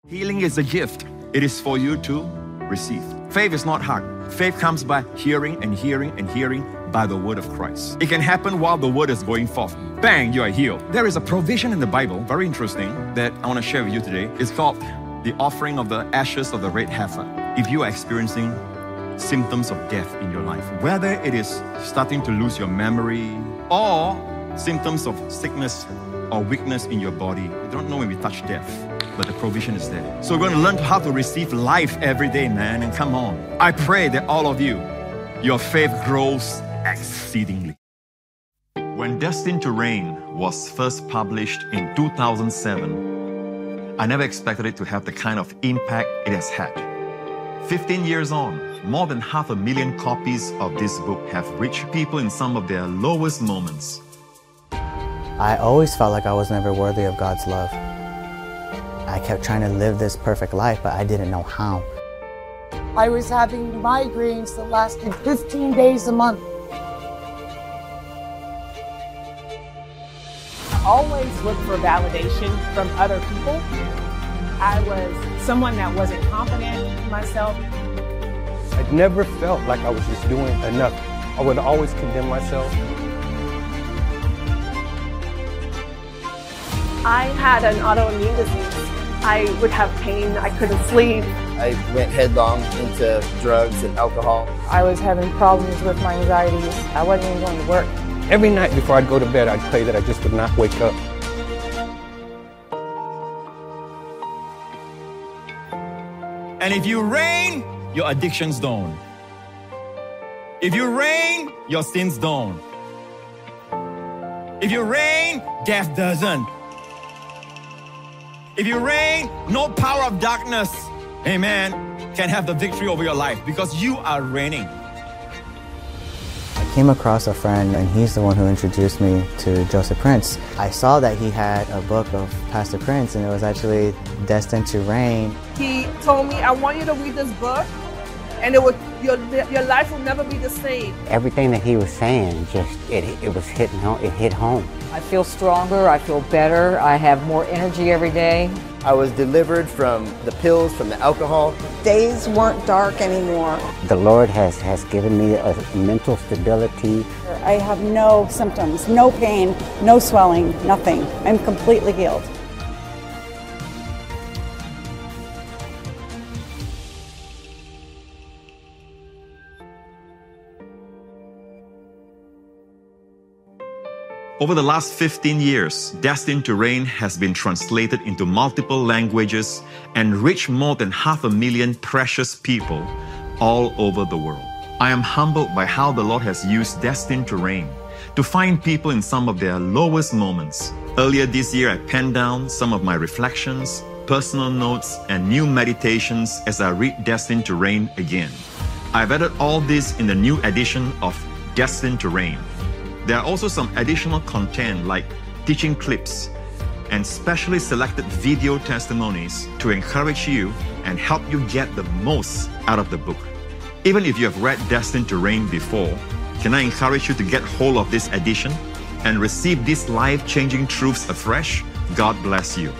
Healing is a gift. It is for you to receive. Faith is not hard. Faith comes by hearing and hearing and hearing by the word of Christ. It can happen while the word is going forth. Bang, you are healed. There is a provision in the Bible, very interesting, that I want to share with you today. It's called the offering of the ashes of the red heifer. If you are experiencing symptoms of death in your life, whether it is starting to lose your memory or symptoms of sickness or weakness in your body, you don't know when we touch death, but the provision is there. So we're going to learn how to receive life every day, man, and come on. I pray that all of you, your faith grows exceedingly. When Destined to Reign was first published in 2007, I never expected it to have the kind of impact it has had. 15 years on, more than 500,000 copies of this book have reached people in some of their lowest moments. I always felt like I was never worthy of God's love. I kept trying to live this perfect life, but I didn't know how. I was having migraines that lasted 15 days a month. I always looked for validation from other people. I was someone that wasn't confident in myself. I never felt like I was just doing enough. I would always condemn myself. I had an autoimmune disease. I would have pain, I couldn't sleep. I went headlong into drugs and alcohol. I was having problems with my anxieties. I wasn't even going to work. Every night before I'd go to bed, I'd pray that I just would not wake up. And if you reign, your addictions don't. If you reign, your sins don't. If you reign, death doesn't. If you reign, no power of darkness, amen, can have the victory over your life because you are reigning. I came across a friend, and he's the one who introduced me to Joseph Prince. I saw that he had a book of Pastor Prince, and it was actually Destined to Reign. He told me, I want you to read this book, and your life will never be the same. Everything that he was saying, it was hitting home. It hit home. I feel stronger, I feel better, I have more energy every day. I was delivered from the pills, from the alcohol. Days weren't dark anymore. The Lord has given me a mental stability. I have no symptoms, no pain, no swelling, nothing. I'm completely healed. Over the last 15 years, Destined to Reign has been translated into multiple languages and reached more than 500,000 precious people all over the world. I am humbled by how the Lord has used Destined to Reign to find people in some of their lowest moments. Earlier this year, I penned down some of my reflections, personal notes, and new meditations as I read Destined to Reign again. I've added all this in the new edition of Destined to Reign. There are also some additional content like teaching clips and specially selected video testimonies to encourage you and help you get the most out of the book. Even if you have read Destined to Reign before, can I encourage you to get hold of this edition and receive these life-changing truths afresh? God bless you.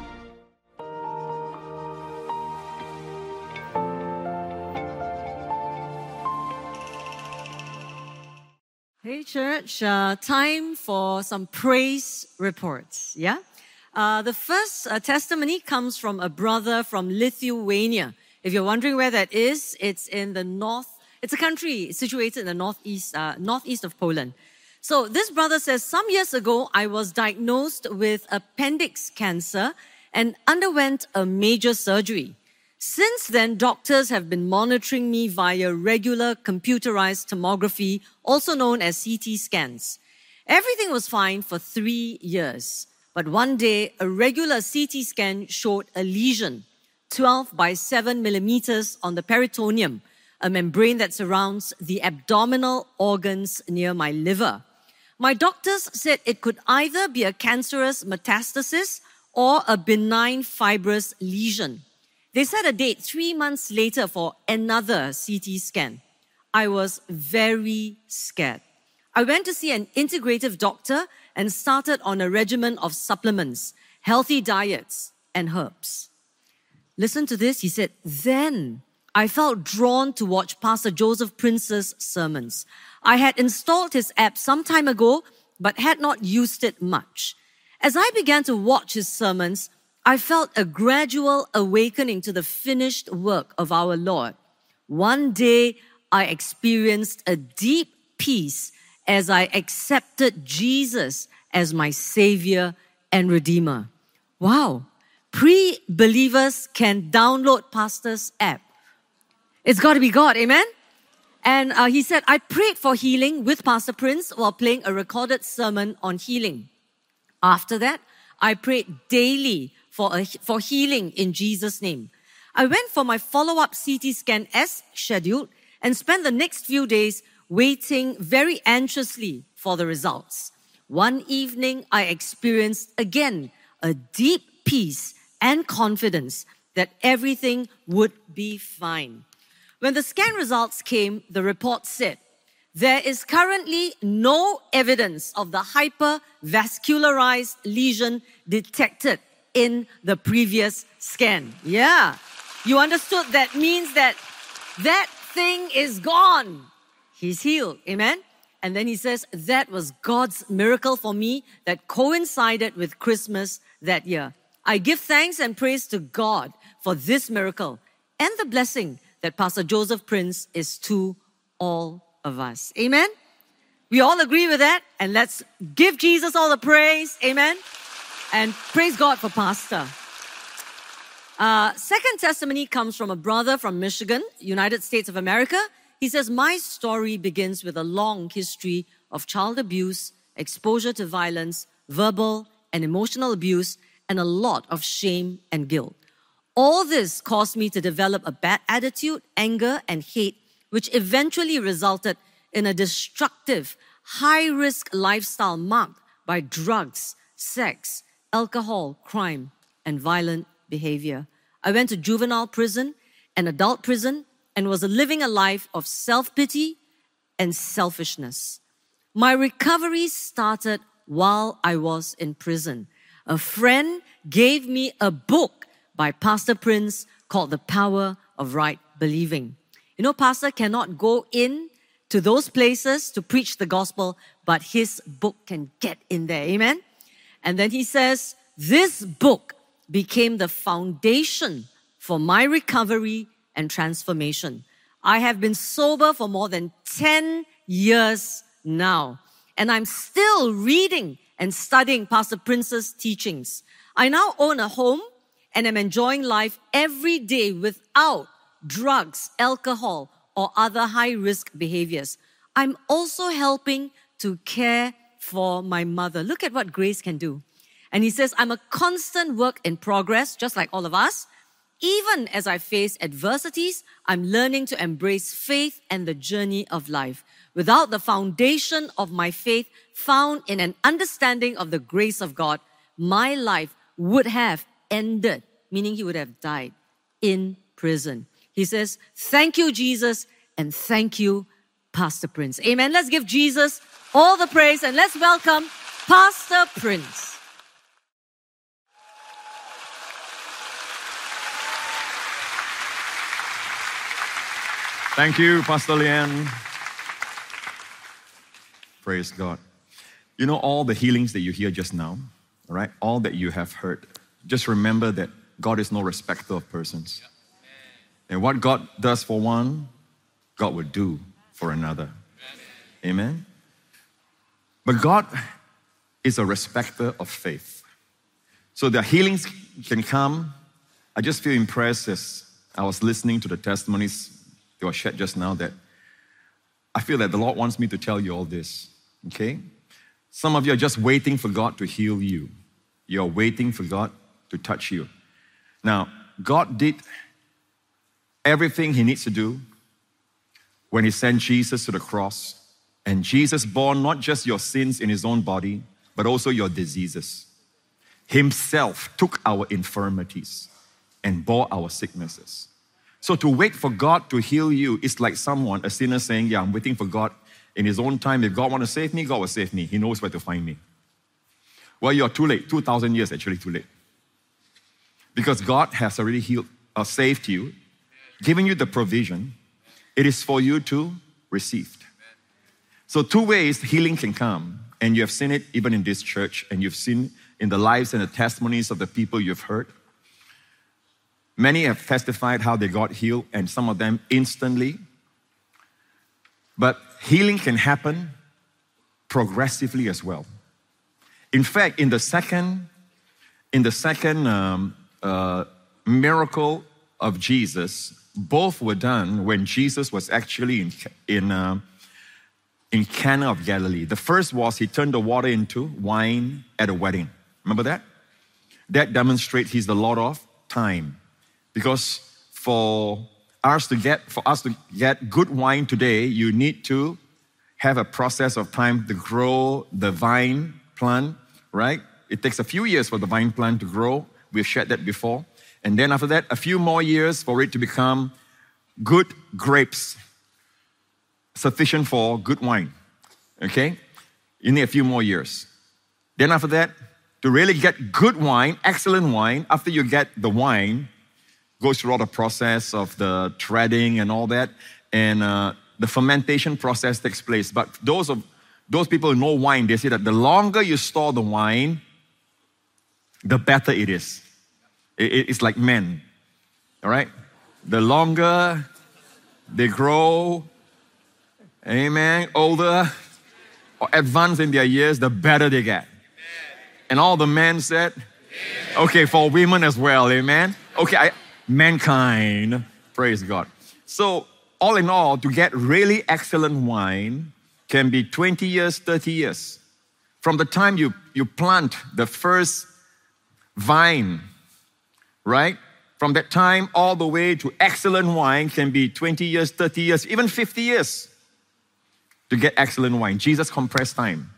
Hey church, time for some praise reports, yeah? The first testimony comes from a brother from Lithuania. If you're wondering where that is, it's in the north. It's a country situated in the northeast of Poland. So this brother says, some years ago, I was diagnosed with appendix cancer and underwent a major surgery. Since then, doctors have been monitoring me via regular computerized tomography, also known as CT scans. Everything was fine for 3 years. But one day, a regular CT scan showed a lesion, 12 by 7 millimeters on the peritoneum, a membrane that surrounds the abdominal organs near my liver. My doctors said it could either be a cancerous metastasis or a benign fibrous lesion. They set a date 3 months later for another CT scan. I was very scared. I went to see an integrative doctor and started on a regimen of supplements, healthy diets, and herbs. Listen to this. He said, then I felt drawn to watch Pastor Joseph Prince's sermons. I had installed his app some time ago, but had not used it much. As I began to watch his sermons, I felt a gradual awakening to the finished work of our Lord. One day, I experienced a deep peace as I accepted Jesus as my Savior and Redeemer. Wow. Pre-believers can download Pastor's app. It's got to be God, amen? And he said, I prayed for healing with Pastor Prince while playing a recorded sermon on healing. After that, I prayed daily for healing in Jesus' name. I went for my follow-up CT scan as scheduled and spent the next few days waiting very anxiously for the results. One evening, I experienced again a deep peace and confidence that everything would be fine. When the scan results came, the report said, there is currently no evidence of the hypervascularized lesion detected in the previous scan. Yeah, you understood that means that thing is gone. He's healed, amen? And then he says, that was God's miracle for me that coincided with Christmas that year. I give thanks and praise to God for this miracle and the blessing that Pastor Joseph Prince is to all of us. Amen? We all agree with that, and let's give Jesus all the praise. Amen? And praise God for Pastor. Second testimony comes from a brother from Michigan, United States of America. He says, my story begins with a long history of child abuse, exposure to violence, verbal and emotional abuse, and a lot of shame and guilt. All this caused me to develop a bad attitude, anger, and hate, which eventually resulted in a destructive, high-risk lifestyle marked by drugs, sex, alcohol, crime, and violent behavior. I went to juvenile prison and adult prison and was living a life of self-pity and selfishness. My recovery started while I was in prison. A friend gave me a book by Pastor Prince called The Power of Right Believing. You know, Pastor cannot go in to those places to preach the gospel, but his book can get in there. Amen? And then he says, this book became the foundation for my recovery and transformation. I have been sober for more than 10 years now, and I'm still reading and studying Pastor Prince's teachings. I now own a home and am enjoying life every day without drugs, alcohol, or other high-risk behaviors. I'm also helping to care for my mother. Look at what grace can do. And he says, I'm a constant work in progress, just like all of us. Even as I face adversities, I'm learning to embrace faith and the journey of life. Without the foundation of my faith found in an understanding of the grace of God, my life would have ended, meaning he would have died in prison. He says, thank you, Jesus, and thank you, Pastor Prince. Amen. Let's give Jesus all the praise and let's welcome Pastor Prince. Thank you, Pastor Lian. Praise God. You know, all the healings that you hear just now, all right, all that you have heard, just remember that God is no respecter of persons. And what God does for one, God will do for another. Amen? But God is a respecter of faith. So the healings can come. I just feel impressed as I was listening to the testimonies that were shared just now that I feel that the Lord wants me to tell you all this, okay? Some of you are just waiting for God to heal you. You're waiting for God to touch you. Now, God did everything He needs to do when He sent Jesus to the cross. And Jesus bore not just your sins in His own body, but also your diseases. Himself took our infirmities and bore our sicknesses. So to wait for God to heal you is like someone, a sinner saying, yeah, I'm waiting for God in His own time. If God wants to save me, God will save me. He knows where to find me. Well, you're too late. 2,000 years actually too late. Because God has already healed saved you, given you the provision, it is for you to receive. So two ways healing can come, and you have seen it even in this church, and you've seen in the lives and the testimonies of the people you've heard. Many have testified how they got healed, and some of them instantly. But healing can happen progressively as well. In fact, in the second miracle of Jesus, both were done when Jesus was actually in Cana of Galilee. The first was he turned the water into wine at a wedding. Remember that? That demonstrates he's the Lord of time. Because for us to get good wine today, you need to have a process of time to grow the vine plant, right? It takes a few years for the vine plant to grow. We've shared that before. And then after that, a few more years for it to become good grapes, sufficient for good wine, okay? You need a few more years. Then after that, to really get good wine, excellent wine, after you get the wine, goes through all the process of the treading and all that, and the fermentation process takes place. But those people who know wine, they say that the longer you store the wine, the better it is. It's like men, all right? The longer they grow, amen, older or advanced in their years, the better they get. And all the men said, okay, for women as well, amen? Okay, mankind, praise God. So, all in all, to get really excellent wine can be 20 years, 30 years. From the time you plant the first vine, right? From that time all the way to excellent wine can be 20 years, 30 years, even 50 years to get excellent wine. Jesus compressed time.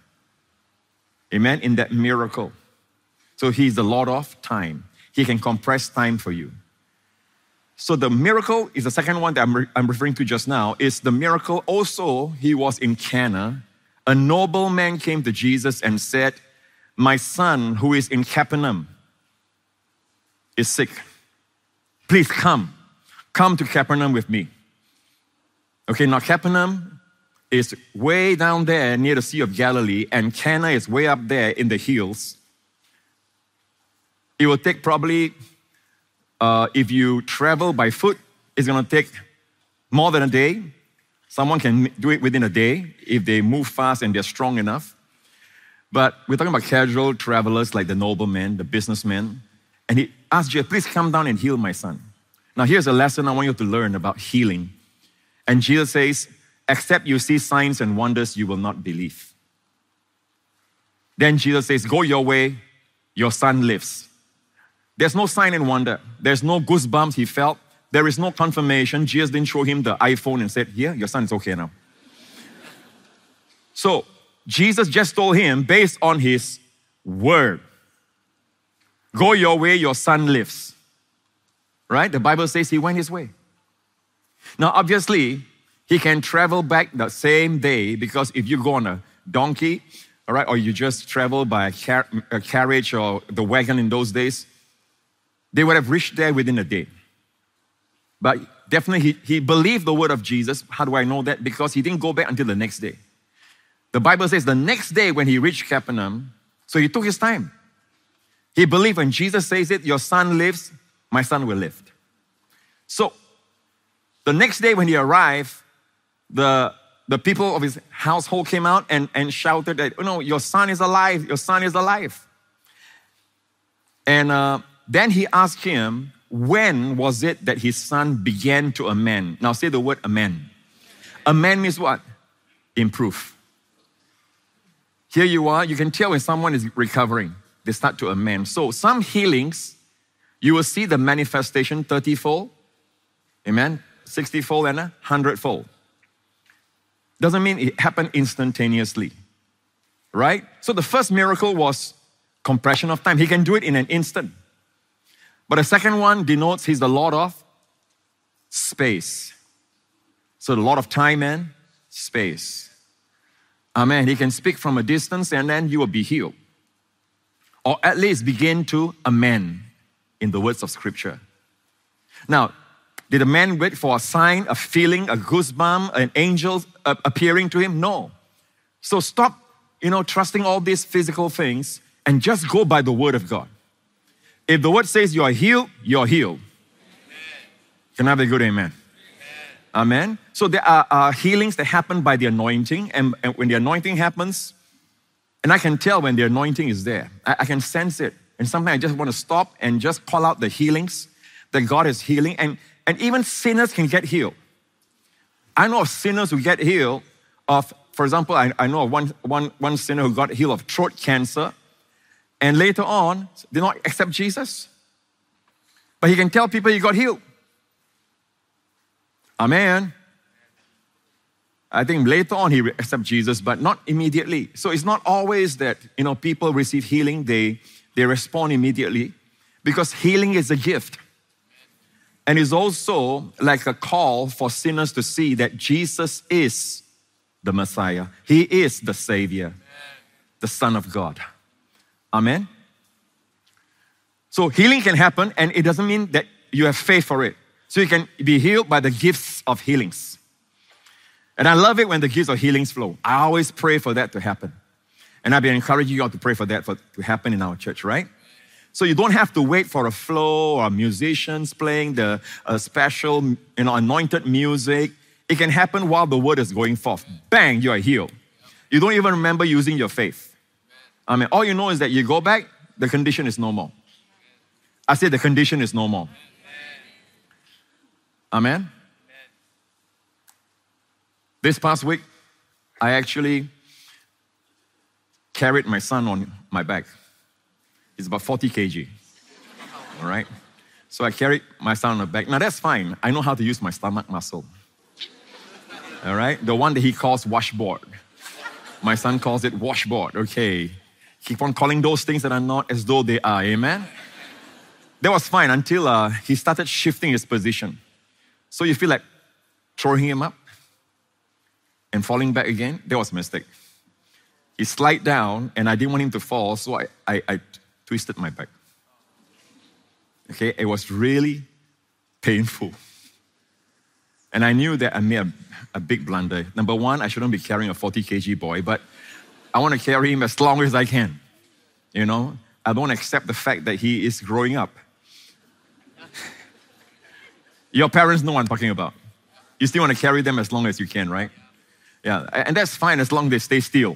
Amen? In that miracle. So he's the Lord of time. He can compress time for you. So the miracle is the second one that I'm referring to just now. Is the miracle also, he was in Cana. A nobleman came to Jesus and said, my son who is in Capernaum is sick. Please come to Capernaum with me. Okay, now Capernaum is way down there near the Sea of Galilee, and Cana is way up there in the hills. It will take probably, if you travel by foot, it's going to take more than a day. Someone can do it within a day if they move fast and they're strong enough. But we're talking about casual travelers like the nobleman, the businessman. And he asked Jesus, please come down and heal my son. Now here's a lesson I want you to learn about healing. And Jesus says, except you see signs and wonders, you will not believe. Then Jesus says, go your way, your son lives. There's no sign and wonder. There's no goosebumps he felt. There is no confirmation. Jesus didn't show him the iPhone and said, here, your son is okay now. So Jesus just told him, based on his word, go your way, your son lives. Right? The Bible says he went his way. Now, obviously, he can travel back the same day, because if you go on a donkey, all right, or you just travel by a carriage or the wagon in those days, they would have reached there within a day. But definitely, he believed the word of Jesus. How do I know that? Because he didn't go back until the next day. The Bible says the next day when he reached Capernaum, so he took his time. He believed when Jesus says it, your son lives, my son will live. So, the next day when he arrived, the people of his household came out and shouted that, oh no, your son is alive, your son is alive. And then he asked him, when was it that his son began to amend? Now say the word amend. Amend means what? Improve. Here you are, you can tell when someone is recovering. They start to amend. So some healings, you will see the manifestation 30-fold, amen, 60-fold and 100-fold. Doesn't mean it happened instantaneously, right? So the first miracle was compression of time. He can do it in an instant. But the second one denotes he's the Lord of space. So the Lord of time and space. Amen. He can speak from a distance and then you will be healed. Or at least begin to amend in the words of Scripture. Now, did a man wait for a sign, a feeling, a goosebump, an angel appearing to him? No. So stop, trusting all these physical things and just go by the word of God. If the word says you are healed, you're healed. Can I have a good amen? Amen. So there are healings that happen by the anointing, and when the anointing happens, and I can tell when the anointing is there. I can sense it. And sometimes I just want to stop and just call out the healings that God is healing. And even sinners can get healed. I know of sinners who get healed of, for example, I know of one sinner who got healed of throat cancer. And later on, did not accept Jesus. But he can tell people he got healed. Amen. I think later on he accepts Jesus, but not immediately. So it's not always that, people receive healing, they respond immediately, because healing is a gift. And it's also like a call for sinners to see that Jesus is the Messiah. He is the Savior, the Son of God. Amen. So healing can happen, and it doesn't mean that you have faith for it. So you can be healed by the gifts of healings. And I love it when the gifts of healings flow. I always pray for that to happen. And I've been encouraging you all to pray for that to happen in our church, right? So you don't have to wait for a flow or musicians playing the special, anointed music. It can happen while the word is going forth. Bang, you are healed. You don't even remember using your faith. Amen. All you know is that you go back, the condition is no more. I said the condition is no more. Amen. This past week, I actually carried my son on my back. He's about 40 kg. All right? So I carried my son on the back. Now that's fine. I know how to use my stomach muscle. All right? The one that he calls washboard. My son calls it washboard. Okay. Keep on calling those things that are not as though they are. Amen? That was fine until he started shifting his position. So you feel like throwing him up and falling back again. That was a mistake. He slid down and I didn't want him to fall, so I twisted my back. Okay, it was really painful. And I knew that I made a big blunder. Number one, I shouldn't be carrying a 40 kg boy, but I want to carry him as long as I can. I don't accept the fact that he is growing up. Your parents know what I'm talking about. You still want to carry them as long as you can, right? Yeah, and that's fine as long as they stay still.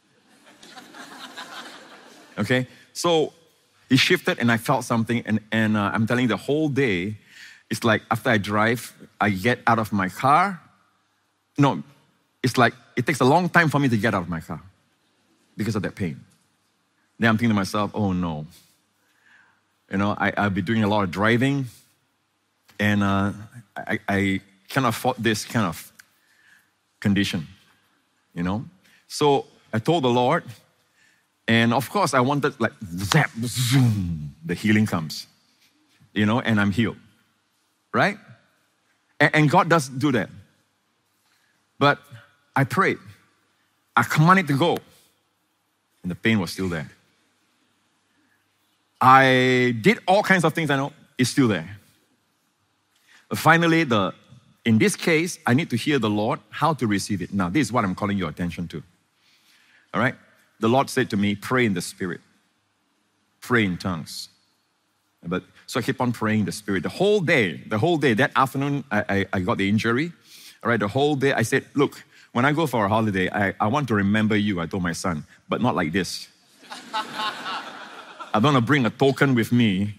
Okay, so he shifted and I felt something, and I'm telling you, the whole day, it's like after I drive, I get out of my car. No, it's like it takes a long time for me to get out of my car because of that pain. Then I'm thinking to myself, oh no. I'll be doing a lot of driving, and I can't afford this kind of condition, So I told the Lord, and of course I wanted like zap, zoom, the healing comes, and I'm healed, right? And God does do that. But I prayed, I commanded to go, and the pain was still there. I did all kinds of things I know, it's still there. But finally, in this case, I need to hear the Lord how to receive it. Now, this is what I'm calling your attention to. All right? The Lord said to me, pray in the Spirit. Pray in tongues. So I keep on praying in the Spirit. The whole day, that afternoon, I got the injury. All right, the whole day, I said, look, when I go for a holiday, I want to remember you, I told my son, but not like this. I don't want to bring a token with me,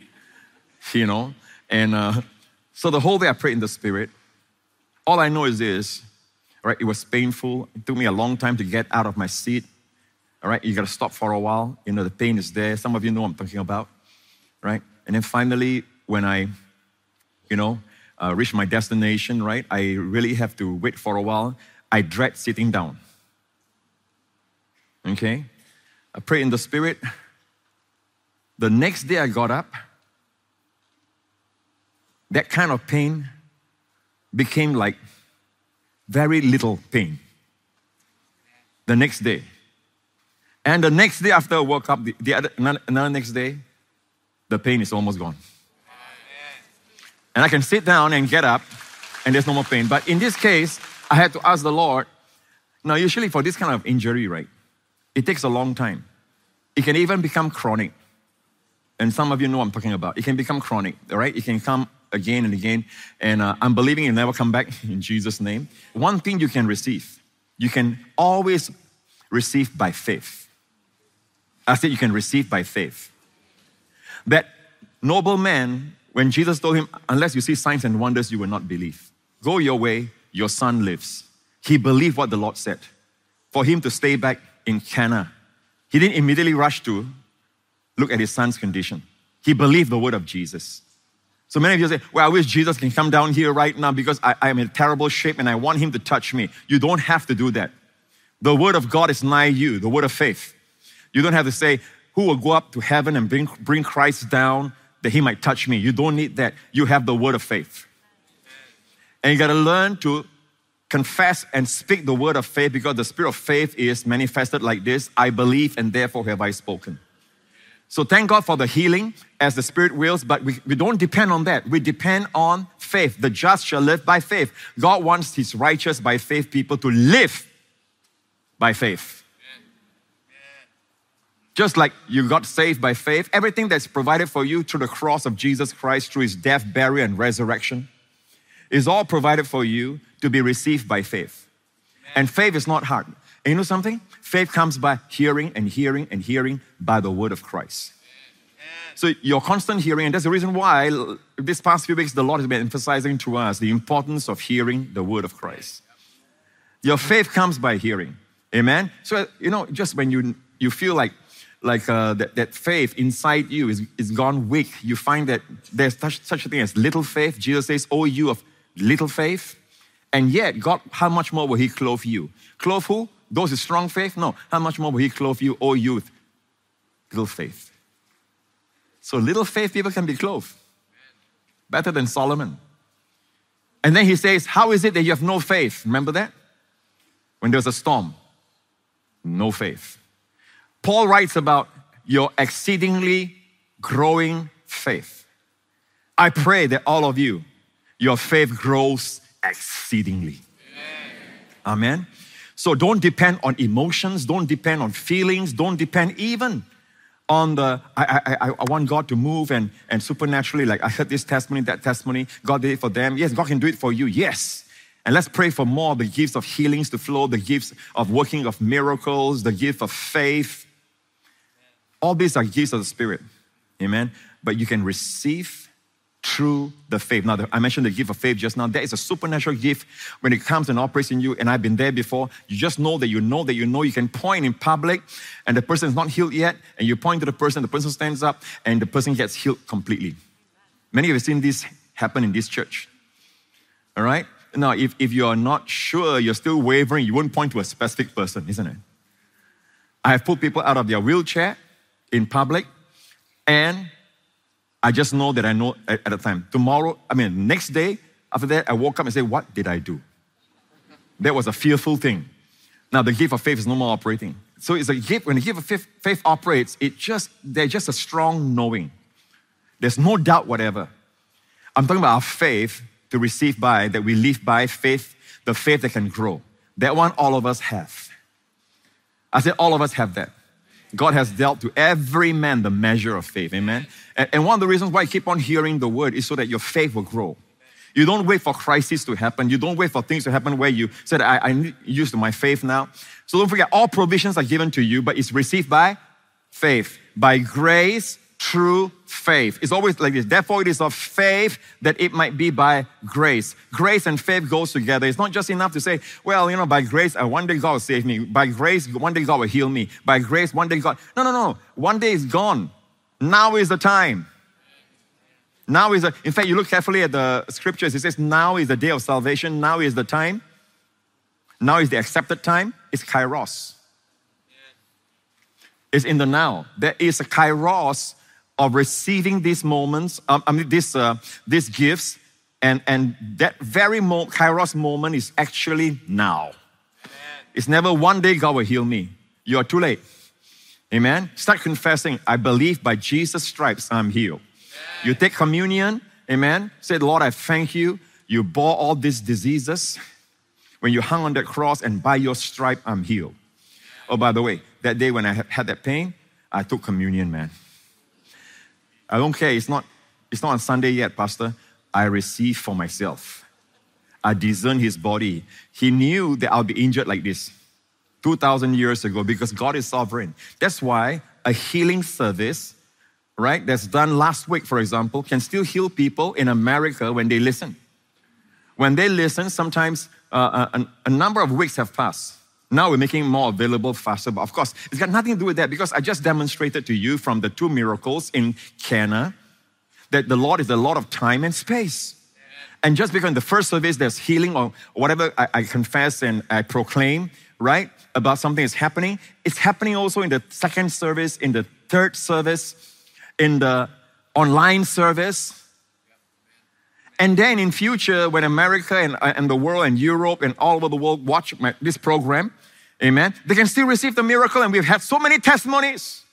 And so the whole day I prayed in the Spirit. All I know is this, all right, it was painful. It took me a long time to get out of my seat. All right, you got to stop for a while. The pain is there. Some of you know what I'm talking about, right? And then finally, when I, reach my destination, right, I really have to wait for a while. I dread sitting down. Okay? I prayed in the Spirit. The next day I got up, that kind of pain became like very little pain. The next day. And the next day after I woke up, another next day, the pain is almost gone. And I can sit down and get up and there's no more pain. But in this case, I had to ask the Lord. Now, usually for this kind of injury, right, it takes a long time. It can even become chronic. And some of you know what I'm talking about. It can become chronic, all right? It can come again and again. And I'm believing it'll never come back in Jesus' name. One thing you can receive, you can always receive by faith. I said you can receive by faith. That noble man, when Jesus told him, unless you see signs and wonders, you will not believe. Go your way, your son lives. He believed what the Lord said. For him to stay back in Cana, he didn't immediately rush to look at his son's condition. He believed the word of Jesus. So many of you say, well, I wish Jesus can come down here right now because I am in terrible shape and I want him to touch me. You don't have to do that. The word of God is nigh you, the word of faith. You don't have to say, who will go up to heaven and bring Christ down that he might touch me? You don't need that. You have the word of faith. And you got to learn to confess and speak the word of faith, because the spirit of faith is manifested like this: I believe and therefore have I spoken. So thank God for the healing as the Spirit wills, but we don't depend on that. We depend on faith. The just shall live by faith. God wants his righteous by faith people to live by faith. Just like you got saved by faith, everything that's provided for you through the cross of Jesus Christ, through his death, burial, and resurrection, is all provided for you to be received by faith. And faith is not hard. And you know something? Faith comes by hearing and hearing and hearing by the word of Christ. So your constant hearing, and that's the reason why this past few weeks the Lord has been emphasizing to us the importance of hearing the word of Christ. Your faith comes by hearing. Amen? So, you know, just when you feel like that faith inside you is gone weak, you find that there's such a thing as little faith. Jesus says, oh, you of little faith. And yet, God, how much more will he clothe you? Clothe who? Those with strong faith? No. How much more will he clothe you, O youth? Little faith. So little faith people can be clothed. Better than Solomon. And then he says, how is it that you have no faith? Remember that? When there's a storm, no faith. Paul writes about your exceedingly growing faith. I pray that all of you, your faith grows exceedingly. Amen. So don't depend on emotions, don't depend on feelings, don't depend even on I want God to move and supernaturally, like I heard this testimony, that testimony, God did it for them. Yes, God can do it for you, yes. And let's pray for more of the gifts of healings to flow, the gifts of working of miracles, the gift of faith. All these are gifts of the Spirit. Amen. But you can receive through the faith. Now, I mentioned the gift of faith just now. That is a supernatural gift when it comes and operates in you. And I've been there before. You just know that you know that you know. You can point in public and the person is not healed yet. And you point to the person stands up and the person gets healed completely. Many of you have seen this happen in this church. All right? Now, if you are not sure, you're still wavering, you won't point to a specific person, isn't it? I have put people out of their wheelchair in public, and I just know that I know at the time. Next day, after that, I woke up and said, what did I do? That was a fearful thing. Now, the gift of faith is no more operating. So it's a gift. When the gift of faith operates, there's just a strong knowing. There's no doubt whatever. I'm talking about our faith to receive by, that we live by faith, the faith that can grow. That one all of us have. I said all of us have that. God has dealt to every man the measure of faith, amen? And one of the reasons why I keep on hearing the word is so that your faith will grow. You don't wait for crises to happen. You don't wait for things to happen where you said, I need use to my faith now. So don't forget, all provisions are given to you, but it's received by faith, by grace, through faith. It's always like this. Therefore, it is of faith that it might be by grace. Grace and faith goes together. It's not just enough to say, well, by grace, one day God will save me. By grace, one day God will heal me. By grace, one day God... No. One day is gone. Now is the time. In fact, you look carefully at the scriptures. It says, now is the day of salvation. Now is the time. Now is the accepted time. It's kairos. It's in the now. There is a kairos of receiving these moments, these gifts, and that very kairos moment is actually now. Amen. It's never one day God will heal me. You are too late. Amen. Start confessing, I believe by Jesus' stripes I'm healed. Amen. You take communion, Amen. Said, Lord, I thank you. You bore all these diseases when you hung on that cross, and by your stripe, I'm healed. Oh, by the way, that day when I had that pain, I took communion, man. I don't care. It's not on Sunday yet, Pastor. I received for myself. I discerned his body. He knew that I'll be injured like this 2,000 years ago because God is sovereign. That's why a healing service, right, that's done last week, for example, can still heal people in America when they listen. When they listen, sometimes a number of weeks have passed. Now we're making more available faster, but of course, it's got nothing to do with that because I just demonstrated to you from the 2 miracles in Cana that the Lord is the Lord of time and space. And just because in the first service there's healing or whatever I confess and I proclaim, right, about something is happening, it's happening also in the second service, in the third service, in the online service. And then in future, when America and the world and Europe and all over the world watch this program, amen, they can still receive the miracle. And we've had so many testimonies.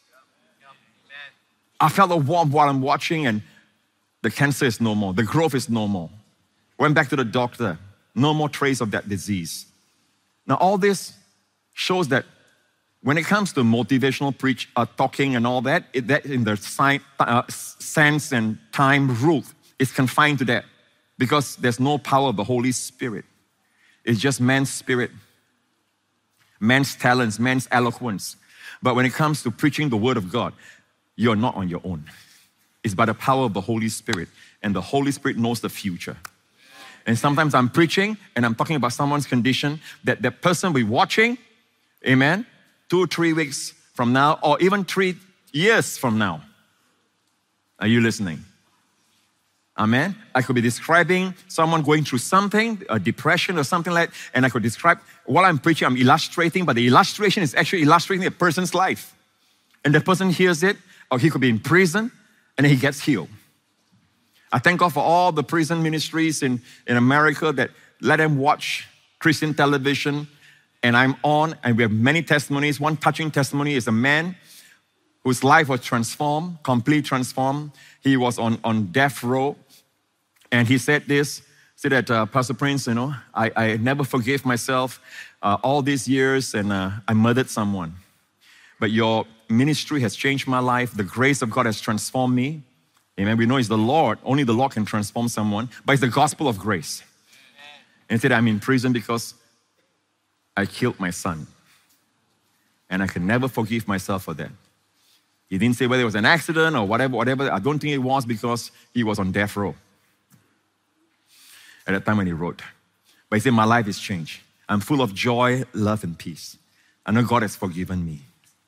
I felt a warmth while I'm watching, and the cancer is no more. The growth is no more. Went back to the doctor. No more trace of that disease. Now, all this shows that when it comes to motivational talking and all that, that in the sense and time rule is confined to that because there's no power of the Holy Spirit. It's just man's spirit, man's talents, man's eloquence. But when it comes to preaching the word of God, you're not on your own. It's by the power of the Holy Spirit, and the Holy Spirit knows the future. And sometimes I'm preaching and I'm talking about someone's condition that that person will be watching, amen, 2 or 3 weeks from now, or even 3 years from now. Are you listening? Amen. I could be describing someone going through something, a depression or something like that, and I could describe, while I'm preaching, I'm illustrating, but the illustration is actually illustrating a person's life. And the person hears it, or he could be in prison, and he gets healed. I thank God for all the prison ministries in America that let them watch Christian television, and I'm on, and we have many testimonies. One touching testimony is a man whose life was transformed, completely transformed. He was on death row, and he said that, Pastor Prince, you know, I never forgave myself all these years, and I murdered someone. But your ministry has changed my life. The grace of God has transformed me. Amen. We know it's the Lord. Only the Lord can transform someone, but it's the gospel of grace. Amen. And he said, I'm in prison because I killed my son. And I can never forgive myself for that. He didn't say whether it was an accident or whatever. I don't think it was because he was on death row at the time when he wrote. But he said, my life is changed. I'm full of joy, love, and peace. I know God has forgiven me.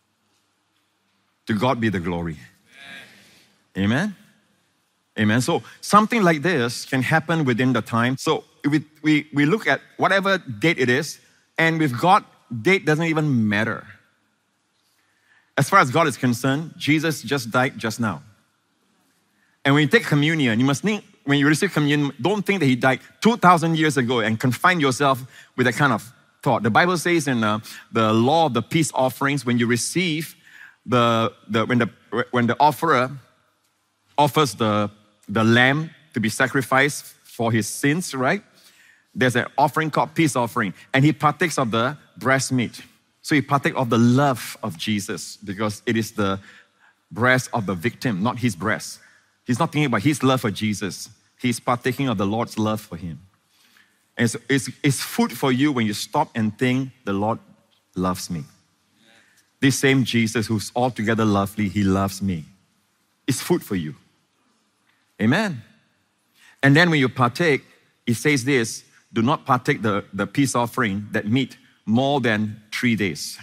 To God be the glory. Amen. Amen. So something like this can happen within the time. So we look at whatever date it is, and with God, date doesn't even matter. As far as God is concerned, Jesus just died just now. And when you take communion, you must think, when you receive communion, don't think that he died 2,000 years ago and confine yourself with that kind of thought. The Bible says in the law of the peace offerings, when you receive when the offerer offers the lamb to be sacrificed for his sins, right? There's an offering called peace offering, and he partakes of the breast meat. So he partakes of the love of Jesus because it is the breast of the victim, not his breast. He's not thinking about his love for Jesus. He's partaking of the Lord's love for him. And so it's food for you when you stop and think, the Lord loves me. This same Jesus who's altogether lovely, he loves me. It's food for you. Amen. And then when you partake, it says this, do not partake the peace offering, that meat, more than 3 days.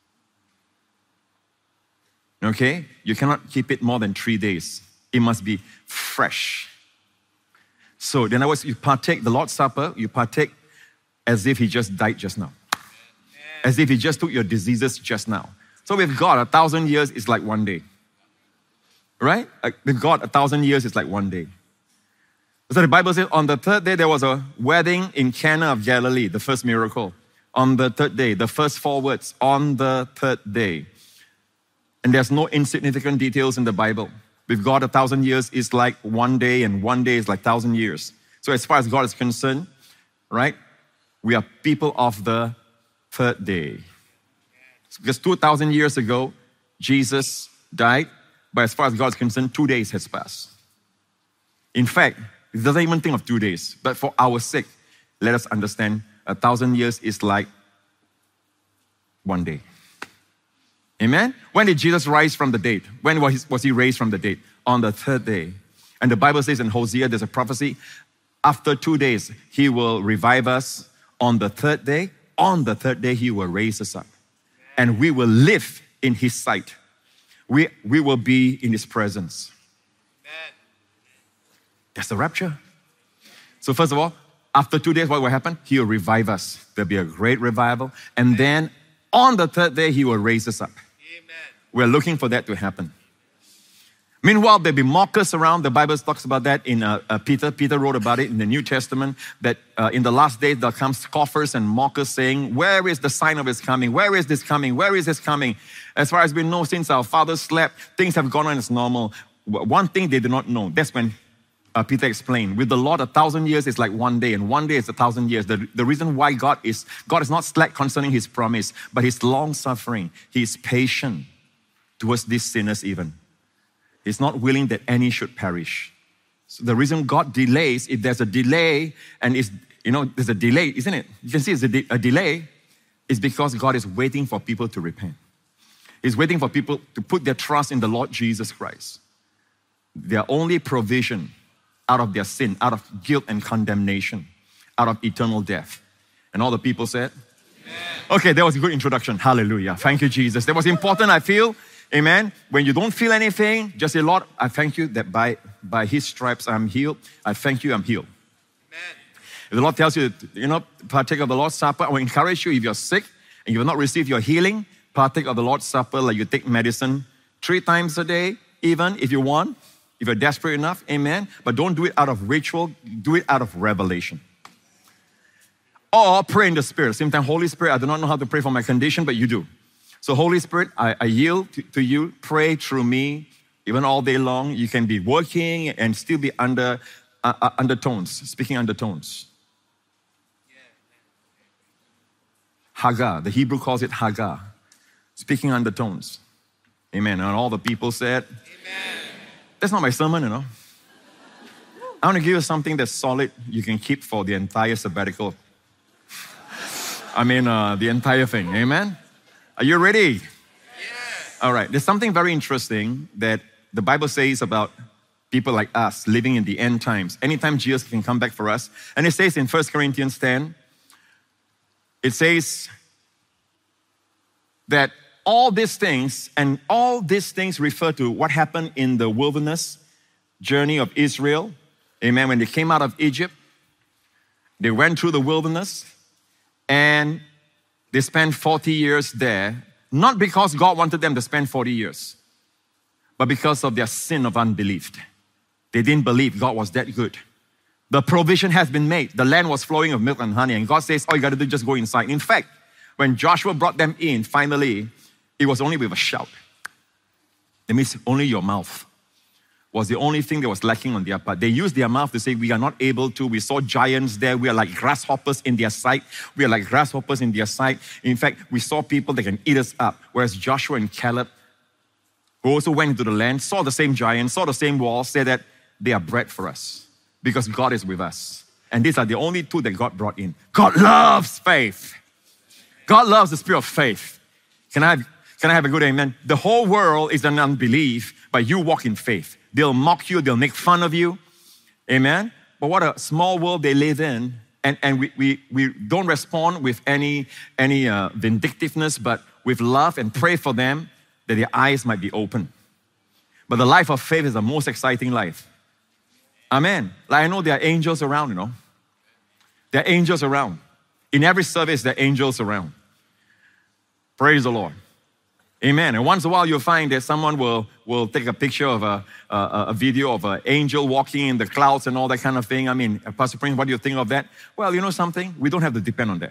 Okay? You cannot keep it more than 3 days. It must be fresh. So, in other words, you partake the Lord's Supper, you partake as if he just died just now. As if he just took your diseases just now. So with God, 1,000 years is like 1 day. Right? With God, 1,000 years is like 1 day. So the Bible says on the third day, there was a wedding in Cana of Galilee, the first miracle. On the third day, the first 4 words, on the third day. And there's no insignificant details in the Bible. With God, 1,000 years is like one day, and one day is like 1,000 years. So as far as God is concerned, right, we are people of the third day. Because 2,000 years ago, Jesus died, but as far as God is concerned, 2 days has passed. In fact, it doesn't even think of 2 days, but for our sake, let us understand 1,000 years is like one day. Amen? When did Jesus rise from the dead? When was he raised from the dead? On the third day. And the Bible says in Hosea, there's a prophecy, after 2 days, he will revive us. On the third day, he will raise us up. And we will live in his sight. We will be in his presence. That's the rapture. So first of all, after 2 days, what will happen? He will revive us. There'll be a great revival. And then on the third day, he will raise us up. We're looking for that to happen. Meanwhile, there'll be mockers around. The Bible talks about that in Peter. Peter wrote about it in the New Testament, that in the last days there come scoffers and mockers saying, where is the sign of his coming? Where is this coming? Where is this coming? As far as we know, since our fathers slept, things have gone on as normal. One thing they do not know, that's when Peter explained, with the Lord, 1,000 years is like one day, and one day is 1,000 years. The reason why God is not slack concerning his promise, but he's long-suffering. He is patient towards these sinners even. He's not willing that any should perish. So the reason God delays, if there's a delay, and there's a delay, isn't it? You can see it's a delay, is because God is waiting for people to repent. He's waiting for people to put their trust in the Lord Jesus Christ. Their only provision out of their sin, out of guilt and condemnation, out of eternal death. And all the people said, amen. Okay, that was a good introduction. Hallelujah. Thank you, Jesus. That was important, I feel. Amen. When you don't feel anything, just say, Lord, I thank you that by his stripes I'm healed. I thank you, I'm healed. Amen. If the Lord tells you, partake of the Lord's Supper, I will encourage you, if you're sick and you have not received your healing, partake of the Lord's Supper like you take medicine 3 times a day, even if you want, if you're desperate enough, amen. But don't do it out of ritual, do it out of revelation. Or pray in the Spirit. Same time, Holy Spirit, I do not know how to pray for my condition, but you do. So Holy Spirit, I yield to you. Pray through me, even all day long. You can be working and still be undertones, speaking undertones. Haggah, the Hebrew calls it Haggah, speaking undertones. Amen. And all the people said, amen. That's not my sermon, I want to give you something that's solid you can keep for the entire sabbatical. The entire thing. Amen. Are you ready? Yes. All right. There's something very interesting that the Bible says about people like us living in the end times. Anytime Jesus can come back for us. And it says in 1 Corinthians 10, it says that all these things refer to what happened in the wilderness journey of Israel. Amen. When they came out of Egypt, they went through the wilderness and they spent 40 years there, not because God wanted them to spend 40 years, but because of their sin of unbelief. They didn't believe God was that good. The provision has been made. The land was flowing with milk and honey, and God says, all you got to do is just go inside. In fact, when Joshua brought them in, finally, it was only with a shout. That means only your mouth was the only thing that was lacking on their part. They used their mouth to say, we are not able to. We saw giants there. We are like grasshoppers in their sight. We are like grasshoppers in their sight. In fact, we saw people that can eat us up. Whereas Joshua and Caleb, who also went into the land, saw the same giants, saw the same walls, said that they are bread for us because God is with us. And these are the only two that God brought in. God loves faith. God loves the spirit of faith. Can I have a good amen? The whole world is an unbelief, but you walk in faith. They'll mock you, they'll make fun of you. Amen? But what a small world they live in. And we don't respond with any vindictiveness, but with love, and pray for them that their eyes might be open. But the life of faith is the most exciting life. Amen. Like I know there are angels around, There are angels around. In every service, there are angels around. Praise the Lord. Amen. And once in a while, you'll find that someone will take a picture of a video of an angel walking in the clouds and all that kind of thing. Pastor Prince, what do you think of that? Well, you know something? We don't have to depend on that.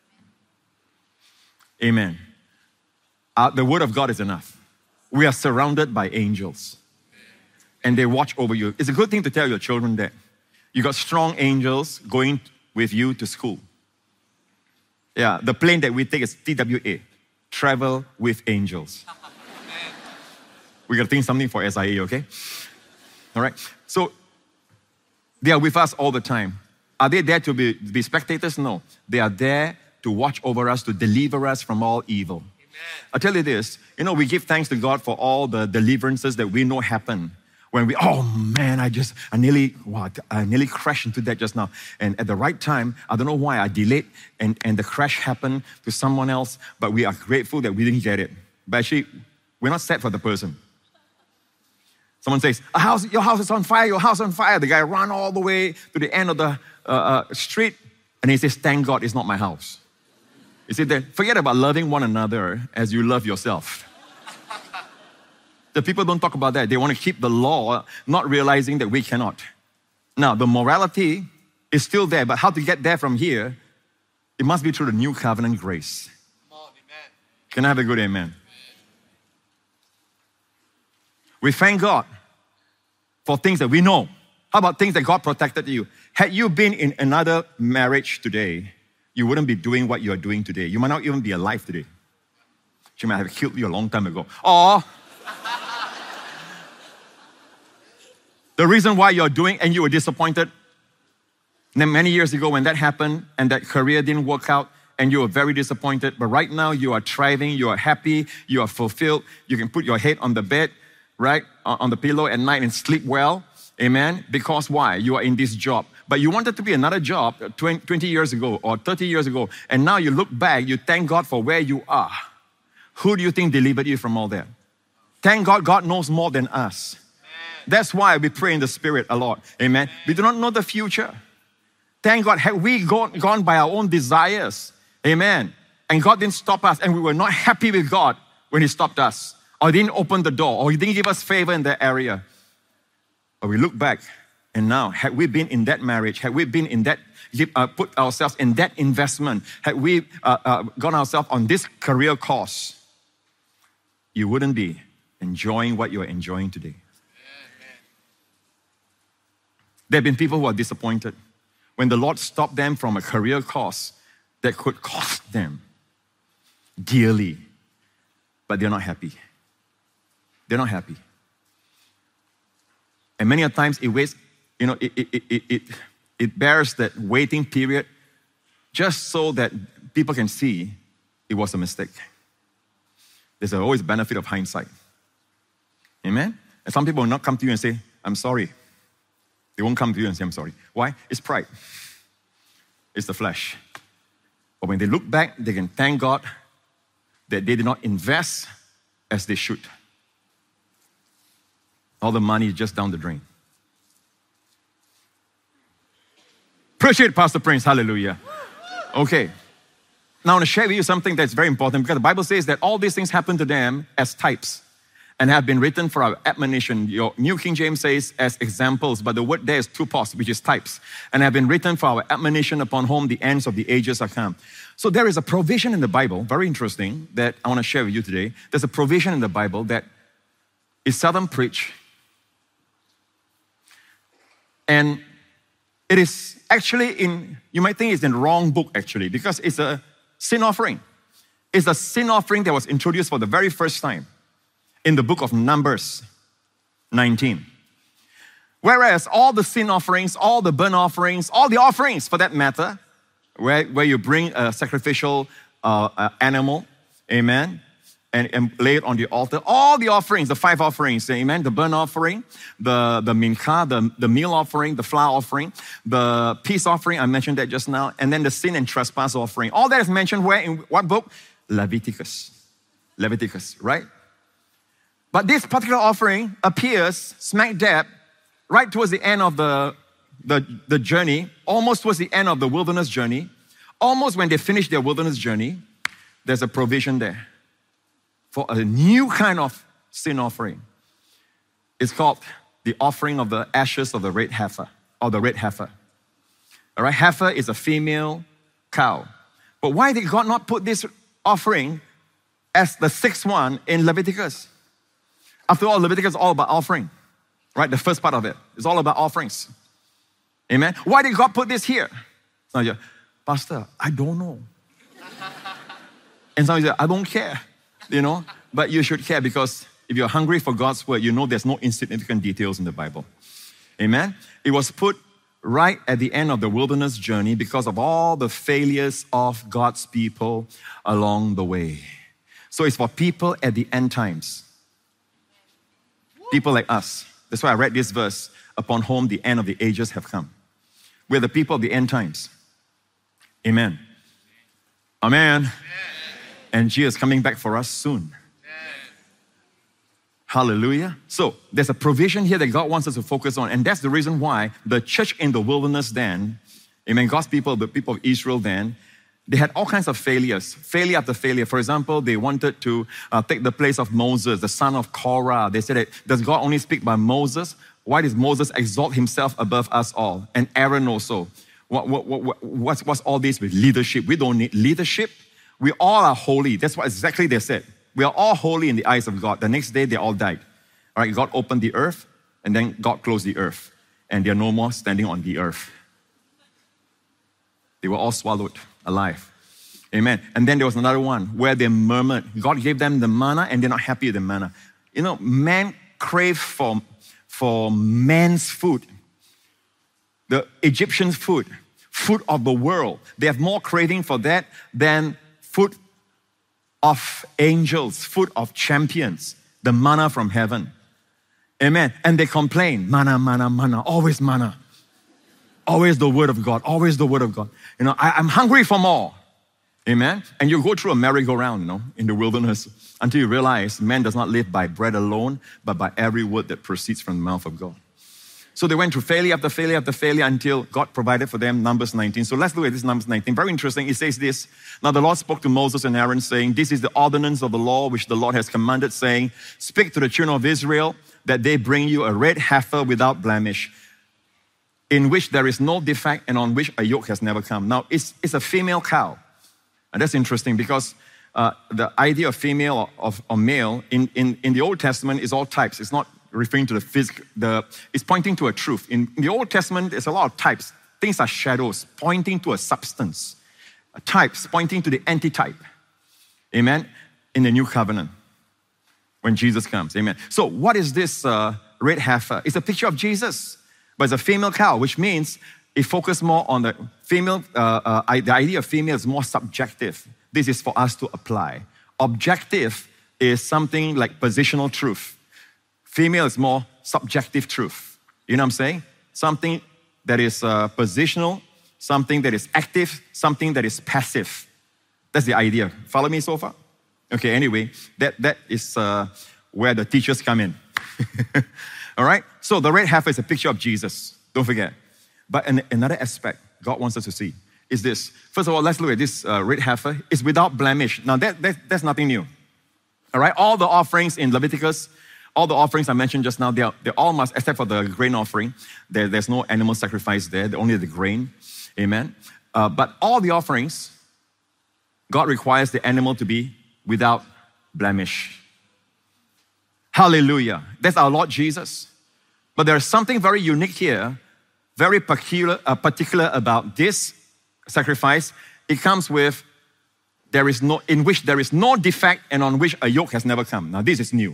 Amen. The Word of God is enough. We are surrounded by angels. and they watch over you. It's a good thing to tell your children that. You got strong angels going with you to school. Yeah, the plane that we take is TWA, Travel with Angels. We got to think something for SIA, okay? All right? So, they are with us all the time. Are they there to be spectators? No. They are there to watch over us, to deliver us from all evil. I'll tell you this, we give thanks to God for all the deliverances that we know happen. When I nearly crashed into that just now. And at the right time, I don't know why I delayed and the crash happened to someone else, but we are grateful that we didn't get it. But actually, we're not sad for the person. Someone says, your house is on fire, your house is on fire. The guy ran all the way to the end of the street and he says, thank God it's not my house. You see, forget about loving one another as you love yourself. The people don't talk about that. They want to keep the law, not realizing that we cannot. Now, the morality is still there, but how to get there from here, it must be through the new covenant grace. Come on, amen. Can I have a good amen? We thank God for things that we know. How about things that God protected you? Had you been in another marriage today, you wouldn't be doing what you are doing today. You might not even be alive today. She might have killed you a long time ago. Or the reason why you're doing and you were disappointed many years ago when that happened and that career didn't work out and you were very disappointed, but right now you are thriving, you are happy, you are fulfilled, you can put your head on the bed, right, on the pillow at night and sleep well, amen? Because why? You are in this job. But you wanted to be another job 20 years ago or 30 years ago, and now you look back, you thank God for where you are. Who do you think delivered you from all that? Thank God, God knows more than us. That's why we pray in the Spirit a lot. Amen. We do not know the future. Thank God, had we gone by our own desires, amen, and God didn't stop us and we were not happy with God when He stopped us, or He didn't open the door, or He didn't give us favor in that area. But we look back and now, had we been in that marriage, had we been in that, put ourselves in that investment, had we gone ourselves on this career course, you wouldn't be enjoying what you're enjoying today. There have been people who are disappointed when the Lord stopped them from a career course that could cost them dearly, but they're not happy. They're not happy. And many a times it waits, it bears that waiting period just so that people can see it was a mistake. There's always benefit of hindsight. Amen? And some people will not come to you and say, I'm sorry. They won't come to you and say, I'm sorry. Why? It's pride. It's the flesh. But when they look back, they can thank God that they did not invest as they should. All the money is just down the drain. Appreciate Pastor Prince. Hallelujah. Okay. Now I want to share with you something that's very important because the Bible says that all these things happen to them as types and have been written for our admonition. Your New King James says as examples, but the word there is tupos, which is types, and have been written for our admonition upon whom the ends of the ages are come. So there is a provision in the Bible, very interesting, that I want to share with you today. There's a provision in the Bible that is seldom preached. And it is actually you might think it's in the wrong book actually, because it's a sin offering. It's a sin offering that was introduced for the very first time in the book of Numbers 19. Whereas all the sin offerings, all the burnt offerings, all the offerings for that matter, where you bring a sacrificial animal, amen, and lay it on the altar, all the offerings, the 5 offerings, amen, the burnt offering, the mincha, the meal offering, the flour offering, the peace offering, I mentioned that just now, and then the sin and trespass offering. All that is mentioned where, in what book? Leviticus, right? But this particular offering appears smack dab right towards the end of the journey, almost towards the end of the wilderness journey, almost when they finish their wilderness journey, there's a provision there for a new kind of sin offering. It's called the offering of the ashes of the red heifer, or the red heifer. All right, heifer is a female cow. But why did God not put this offering as the 6th one in Leviticus? After all, Leviticus is all about offering, right? The first part of it. It's all about offerings. Amen. Why did God put this here? Some of you, Pastor, I don't know. And some of you say, I don't care, But you should care, because if you're hungry for God's word, you know there's no insignificant details in the Bible. Amen. It was put right at the end of the wilderness journey because of all the failures of God's people along the way. So it's for people at the end times. People like us. That's why I read this verse, upon whom the end of the ages have come. We're the people of the end times. Amen. Amen. And Jesus is coming back for us soon. Hallelujah. So there's a provision here that God wants us to focus on. And that's the reason why the church in the wilderness then, amen, God's people, the people of Israel then, they had all kinds of failures, failure after failure. For example, they wanted to take the place of Moses, the son of Korah. They said, does God only speak by Moses? Why does Moses exalt himself above us all? And Aaron also. What's all this with leadership? We don't need leadership. We all are holy. That's what exactly they said. We are all holy in the eyes of God. The next day, they all died. All right, God opened the earth, and then God closed the earth. And they are no more standing on the earth. They were all swallowed alive. Amen. And then there was another one where they murmured. God gave them the manna, and they're not happy with the manna. Man craved for man's food. The Egyptian food of the world. They have more craving for that than food of angels, food of champions, the manna from heaven. Amen. And they complain, manna, manna, manna, always manna. Always the word of God, always the word of God. I'm hungry for more. Amen. And you go through a merry-go-round, in the wilderness until you realize man does not live by bread alone, but by every word that proceeds from the mouth of God. So they went through failure after failure after failure until God provided for them, Numbers 19. So let's look at this Numbers 19. Very interesting. It says this, now the Lord spoke to Moses and Aaron saying, this is the ordinance of the law which the Lord has commanded, saying, speak to the children of Israel that they bring you a red heifer without blemish, in which there is no defect and on which a yoke has never come. Now it's a female cow. And that's interesting because the idea of female or male in the Old Testament is all types. It's not referring to the physical, it's pointing to a truth. In the Old Testament, there's a lot of types. Things are shadows, pointing to a substance. Types, pointing to the antitype. Amen? In the New Covenant, when Jesus comes. Amen. So what is this red heifer? It's a picture of Jesus, but it's a female cow, which means it focuses more on the female, the idea of female is more subjective. This is for us to apply. Objective is something like positional truth. Female is more subjective truth. You know what I'm saying? Something that is positional, something that is active, something that is passive. That's the idea. Follow me so far? Okay, anyway, that is where the teachers come in. All right? So the red heifer is a picture of Jesus. Don't forget. But another aspect God wants us to see is this. First of all, let's look at this red heifer. It's without blemish. Now, that's nothing new. All right? All the offerings in Leviticus, all the offerings I mentioned just now, they all must, except for the grain offering. There's no animal sacrifice there, only the grain. Amen. But all the offerings, God requires the animal to be without blemish. Hallelujah. That's our Lord Jesus. But there's something very unique here, very particular about this sacrifice. It comes with, in which there is no defect and on which a yoke has never come. Now this is new.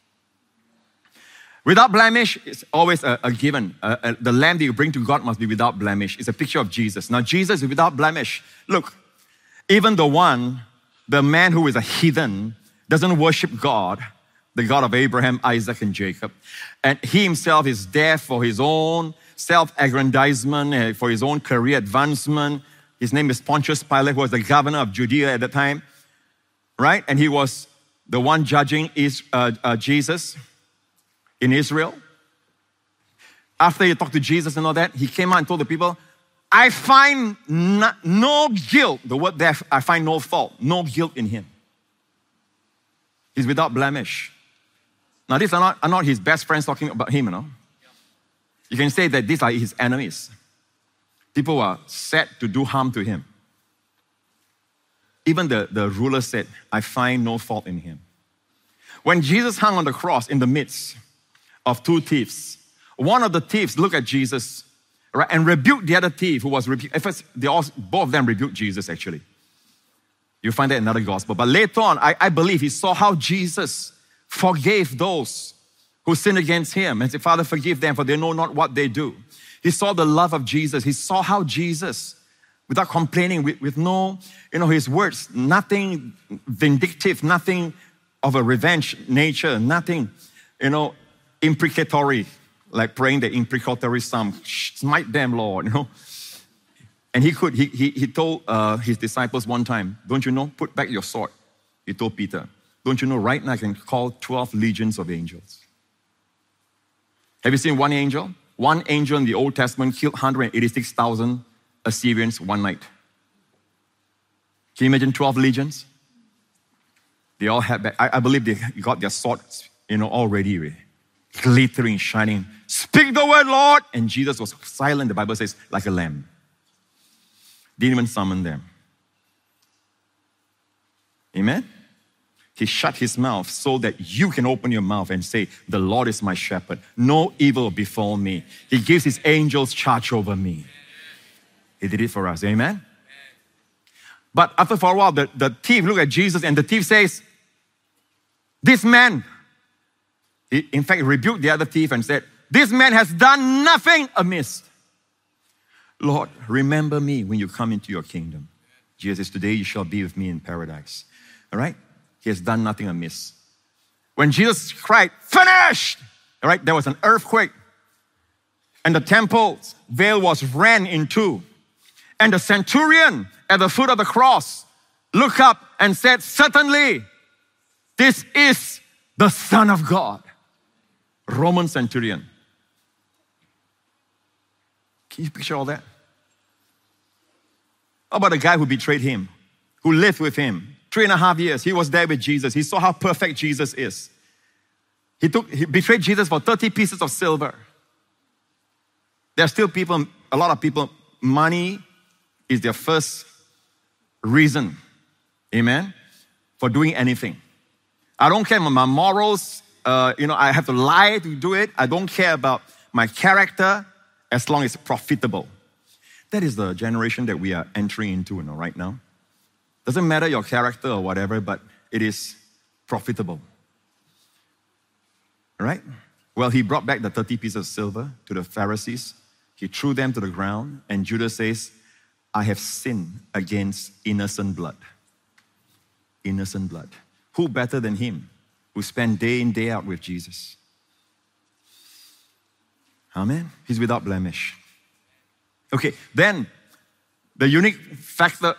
Without blemish is always a given. The lamb that you bring to God must be without blemish. It's a picture of Jesus. Now Jesus is without blemish. Look, even the man who is a heathen, doesn't worship God, the God of Abraham, Isaac, and Jacob. And he himself is there for his own self-aggrandizement, for his own career advancement. His name is Pontius Pilate, who was the governor of Judea at the time. Right? And he was the one judging Jesus in Israel. After he talked to Jesus and all that, he came out and told the people, I find no guilt. The word there, I find no fault, no guilt in him. He's without blemish. Now, these are not his best friends talking about him, You can say that these are his enemies. People are set to do harm to him. Even the ruler said, I find no fault in him. When Jesus hung on the cross in the midst of two thieves, one of the thieves looked at Jesus, right, and rebuked the other thief who was rebuked. At first, both of them rebuked Jesus, actually. You find that in another gospel. But later on, I believe he saw how Jesus forgave those who sinned against him and said, Father, forgive them, for they know not what they do. He saw the love of Jesus. He saw how Jesus, without complaining, with no, his words, nothing vindictive, nothing of a revenge nature, nothing, imprecatory, like praying the imprecatory psalm, smite them, Lord, And he told his disciples one time, don't you know, put back your sword. He told Peter, don't you know, right now I can call 12 legions of angels. Have you seen one angel? One angel in the Old Testament killed 186,000 Assyrians one night. Can you imagine 12 legions? They all had back. I believe they got their swords, all ready, glittering, shining. Speak the word, Lord! And Jesus was silent, the Bible says, like a lamb. Didn't even summon them. Amen? He shut his mouth so that you can open your mouth and say, the Lord is my shepherd. No evil befall me. He gives his angels charge over me. He did it for us. Amen? But after for a while, the thief looked at Jesus and the thief says, this man, he in fact rebuked the other thief and said, this man has done nothing amiss. Lord, remember me when you come into your kingdom. Jesus says, today you shall be with me in paradise. All right? He has done nothing amiss. When Jesus cried, finished! All right, there was an earthquake. And the temple's veil was rent in two. And the centurion at the foot of the cross looked up and said, certainly, this is the Son of God. Roman centurion. Can you picture all that? How about the guy who betrayed him, who lived with him 3.5 years? He was there with Jesus. He saw how perfect Jesus is. He betrayed Jesus for 30 pieces of silver. There are still people, a lot of people, money is their first reason, amen, for doing anything. I don't care about my morals, I have to lie to do it. I don't care about my character as long as it's profitable. That is the generation that we are entering into right now. Doesn't matter your character or whatever, but it is profitable. Right? Well, he brought back the 30 pieces of silver to the Pharisees. He threw them to the ground, and Judas says, I have sinned against innocent blood. Innocent blood. Who better than him, who spent day in, day out with Jesus? Amen? He's without blemish. Okay, then the unique factor,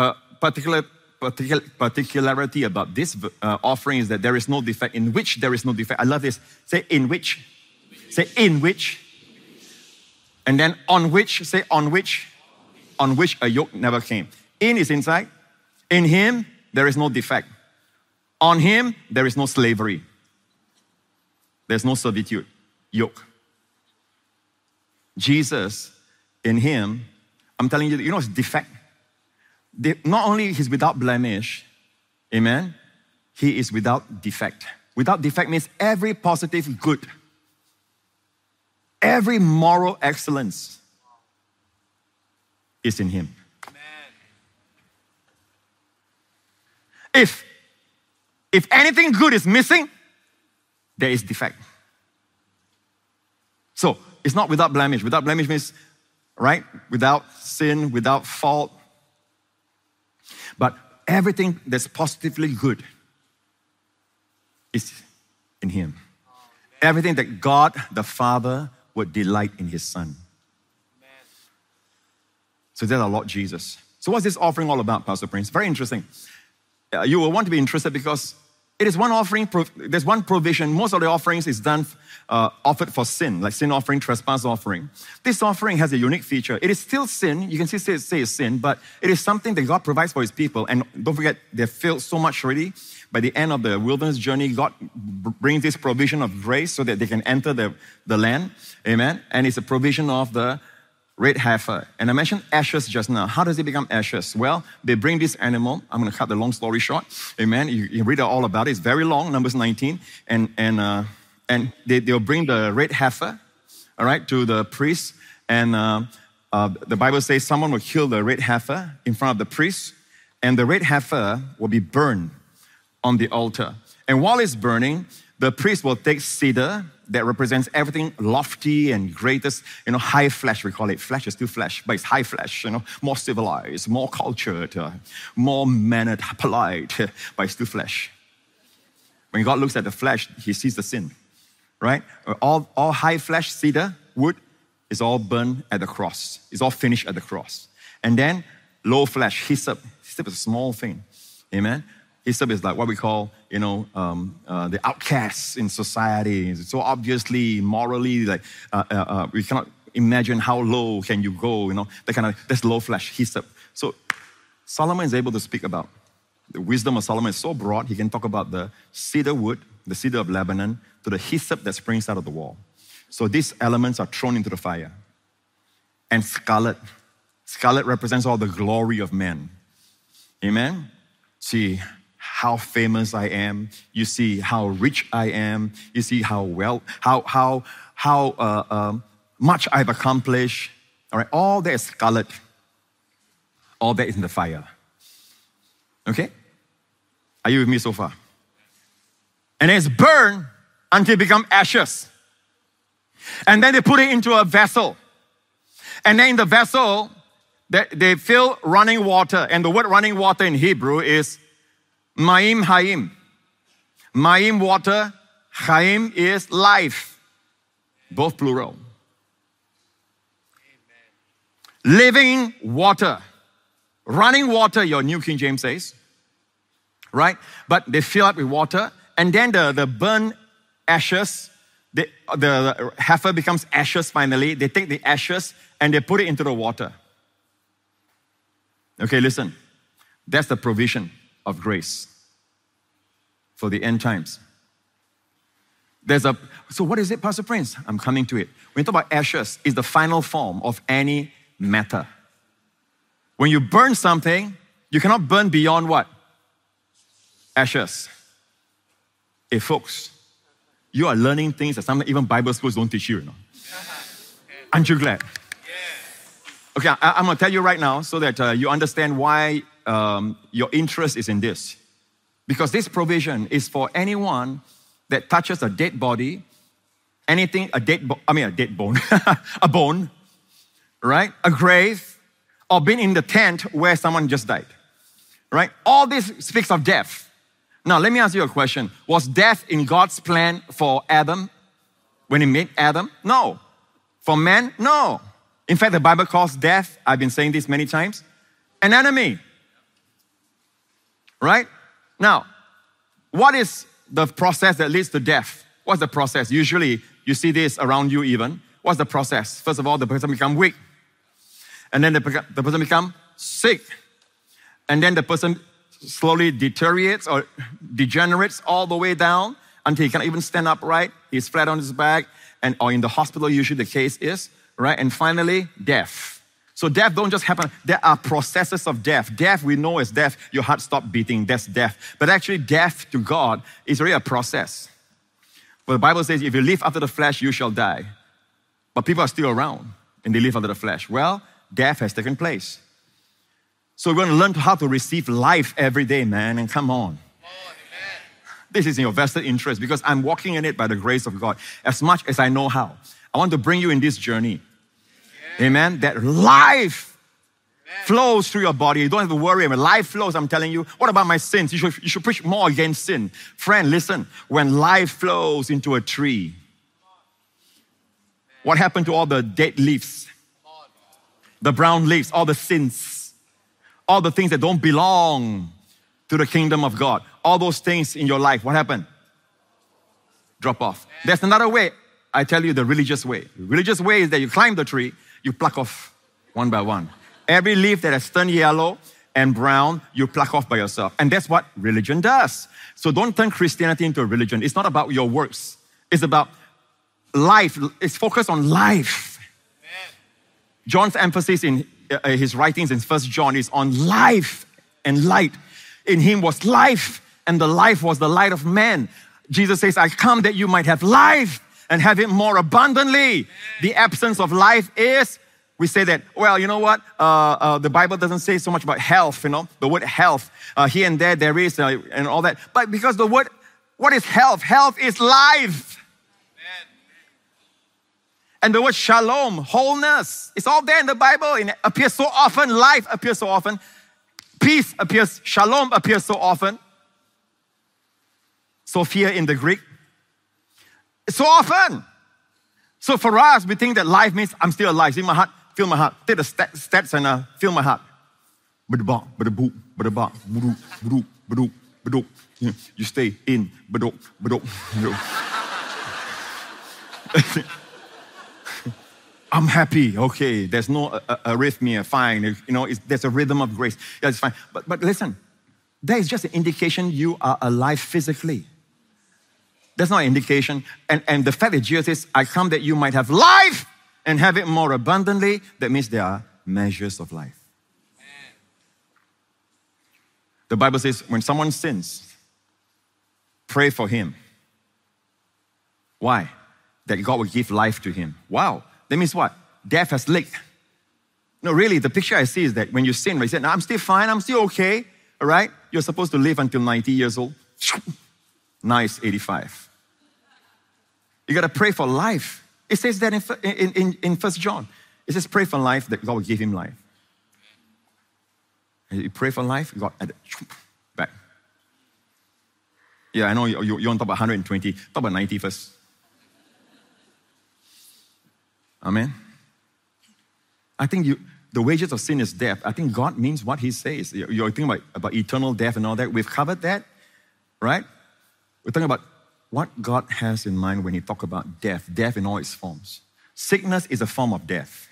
particularity about this offering is that there is no defect. In which there is no defect. I love this. Say in which. Say in which. And then on which. Say on which. On which a yoke never came. In is inside. In him there is no defect. On him there is no slavery. There's no servitude. Yoke. Jesus, in him, I'm telling you, it's defect. Not only he's without blemish, amen, he is without defect. Without defect means every positive good, every moral excellence is in him. If anything good is missing, there is defect. So, it's not without blemish. Without blemish means, right, without sin, without fault. But everything that's positively good is in him. Everything that God the Father would delight in his Son. So there's our Lord Jesus. So what's this offering all about, Pastor Prince? Very interesting. You will want to be interested because it is one offering, there's one provision. Most of the offerings is done, offered for sin, like sin offering, trespass offering. This offering has a unique feature. It is still sin. You can still say it's sin, but it is something that God provides for his people. And don't forget, they failed so much already. By the end of the wilderness journey, God brings this provision of grace so that they can enter the land. Amen. And it's a provision of the red heifer. And I mentioned ashes just now. How does it become ashes? Well, they bring this animal. I'm going to cut the long story short. Amen. You read all about it. It's very long, Numbers 19. And they'll bring the red heifer, all right, to the priest. And the Bible says someone will kill the red heifer in front of the priest, and the red heifer will be burned on the altar. And while it's burning, the priest will take cedar that represents everything lofty and greatest, high flesh, we call it. Flesh is still flesh, but it's high flesh, more civilized, more cultured, more mannered, polite, but it's still flesh. When God looks at the flesh, he sees the sin, right? All high flesh, cedar, wood, is all burned at the cross. It's all finished at the cross. And then low flesh, hyssop. Hyssop is a small thing, amen? Hyssop is like what we call, the outcasts in society. It's so obviously, morally, like we cannot imagine how low can you go, that's low flesh, hyssop. So Solomon is able to speak about the wisdom of Solomon is so broad, he can talk about the cedar wood, the cedar of Lebanon, to the hyssop that springs out of the wall. So these elements are thrown into the fire. And scarlet. Scarlet represents all the glory of men. Amen? See how famous I am. You see how rich I am. You see how much I've accomplished. All right, all that is scarlet. All that is in the fire. Okay? Are you with me so far? And it's burned until it becomes ashes. And then they put it into a vessel. And then in the vessel, they fill running water. And the word running water in Hebrew is Ma'im Hayim. Ma'im water, Hayim is life. Both plural. Amen. Living water. Running water, your New King James says. Right? But they fill up with water. And then the burnt ashes, the heifer becomes ashes finally. They take the ashes and they put it into the water. Okay, listen. That's the provision of grace for the end times. So what is it, Pastor Prince? I'm coming to it. When you talk about ashes, it's the final form of any matter. When you burn something, you cannot burn beyond what? Ashes. Hey folks, you are learning things that some even Bible schools don't teach you, Aren't you glad? Okay, I'm going to tell you right now so that you understand why your interest is in this. Because this provision is for anyone that touches a dead body, a dead bone, a bone, right? A grave, or been in the tent where someone just died, right? All this speaks of death. Now, let me ask you a question. Was death in God's plan for Adam when he made Adam? No. For man? No. In fact, the Bible calls death, I've been saying this many times, an enemy. Right? Now, what is the process that leads to death? What's the process? Usually, you see this around you even. What's the process? First of all, the person becomes weak. And then the person becomes sick. And then the person slowly deteriorates or degenerates all the way down until he can't even stand upright. He's flat on his back. Or in the hospital, usually the case is. Right? And finally, death. So death don't just happen. There are processes of death. Death, we know is death. Your heart stops beating. That's death. But actually, death to God is really a process. But the Bible says, if you live after the flesh, you shall die. But people are still around and they live after the flesh. Well, death has taken place. So we're going to learn how to receive life every day, man. And come on. This is in your vested interest because I'm walking in it by the grace of God as much as I know how. I want to bring you in this journey. Amen. That life flows through your body. You don't have to worry. When life flows, I'm telling you, what about my sins? You should preach more against sin. Friend, listen. When life flows into a tree, what happened to all the dead leaves? The brown leaves, all the sins, all the things that don't belong to the kingdom of God. All those things in your life, what happened? Drop off. There's another way. I tell you the religious way. The religious way is that you climb the tree, you pluck off one by one. Every leaf that has turned yellow and brown, you pluck off by yourself. And that's what religion does. So don't turn Christianity into a religion. It's not about your works. It's about life. It's focused on life. Amen. John's emphasis in his writings in 1 John is on life and light. In him was life, and the life was the light of man. Jesus says, I come that you might have life and have it more abundantly. The absence of life is, we say that, well, you know what? The Bible doesn't say so much about health, the word health. Here and there is, and all that. But because the word, what is health? Health is life. And the word shalom, wholeness, it's all there in the Bible. It appears so often. Life appears so often. Peace appears, shalom appears so often. Sophia in the Greek. It's so often. So for us, we think that life means I'm still alive. See my heart, feel my heart. Take the stats and feel my heart. You stay in. I'm happy. Okay, there's no arrhythmia. Fine. There's a rhythm of grace. Yeah, it's fine. But listen, that is just an indication you are alive physically. That's not an indication. And the fact that Jesus says, I come that you might have life and have it more abundantly, that means there are measures of life. The Bible says, when someone sins, pray for him. Why? That God will give life to him. Wow. That means what? Death has licked. No, really, the picture I see is that when you sin, you say, no, I'm still fine, I'm still okay, all right? You're supposed to live until 90 years old. Nice, 85. You got to pray for life. It says that in 1 John. It says pray for life, that God will give him life. And you pray for life, God, back. Yeah, I know you're on top of 120. Talk about 90 first. Amen. I think the wages of sin is death. I think God means what he says. You're thinking about eternal death and all that. We've covered that, right? We're talking about what God has in mind when he talks about death in all its forms. Sickness is a form of death.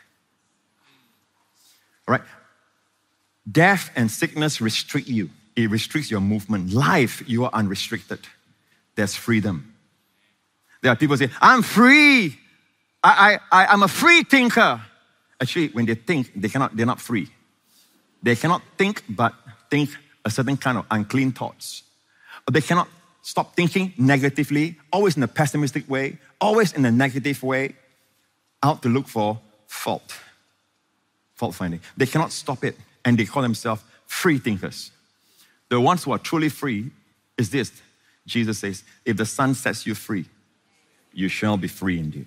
All right? Death and sickness restrict you. It restricts your movement. Life, you are unrestricted. There's freedom. There are people who say, I'm free. I'm a free thinker. Actually, when they think, they're not free. They cannot think but think a certain kind of unclean thoughts. Or they cannot stop thinking negatively, always in a pessimistic way, always in a negative way, out to look for fault finding. They cannot stop it, and they call themselves free thinkers. The ones who are truly free is this. Jesus says, if the Son sets you free, you shall be free indeed.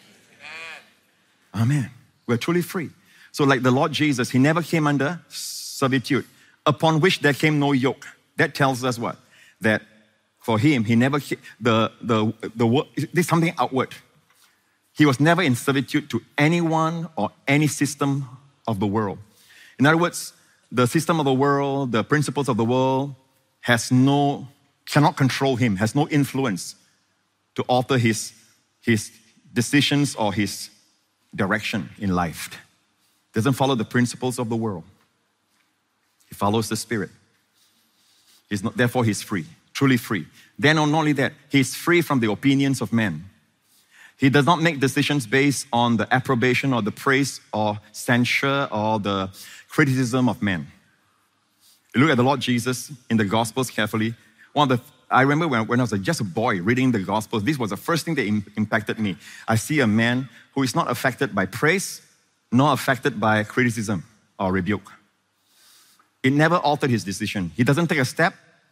Amen. We're truly free. So like the Lord Jesus, he never came under servitude, upon which there came no yoke. That tells us what? That for him, he never, this is something outward. He was never in servitude to anyone or any system of the world. In other words, the system of the world, the principles of the world cannot control him, has no influence to alter his decisions or his direction in life. Doesn't follow the principles of the world. He follows the Spirit. Therefore, he's free, truly free. Then not only that, he's free from the opinions of men. He does not make decisions based on the approbation or the praise or censure or the criticism of men. You look at the Lord Jesus in the Gospels carefully. I remember when I was just a boy reading the Gospels, this was the first thing that impacted me. I see a man who is not affected by praise, nor affected by criticism or rebuke. It never altered his decision. He doesn't take a step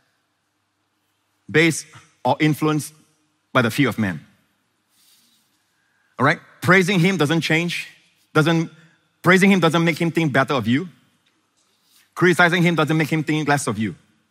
based or influenced by the fear of man. All right? Praising him doesn't change. Praising him doesn't make him think better of you. Criticizing him doesn't make him think less of you.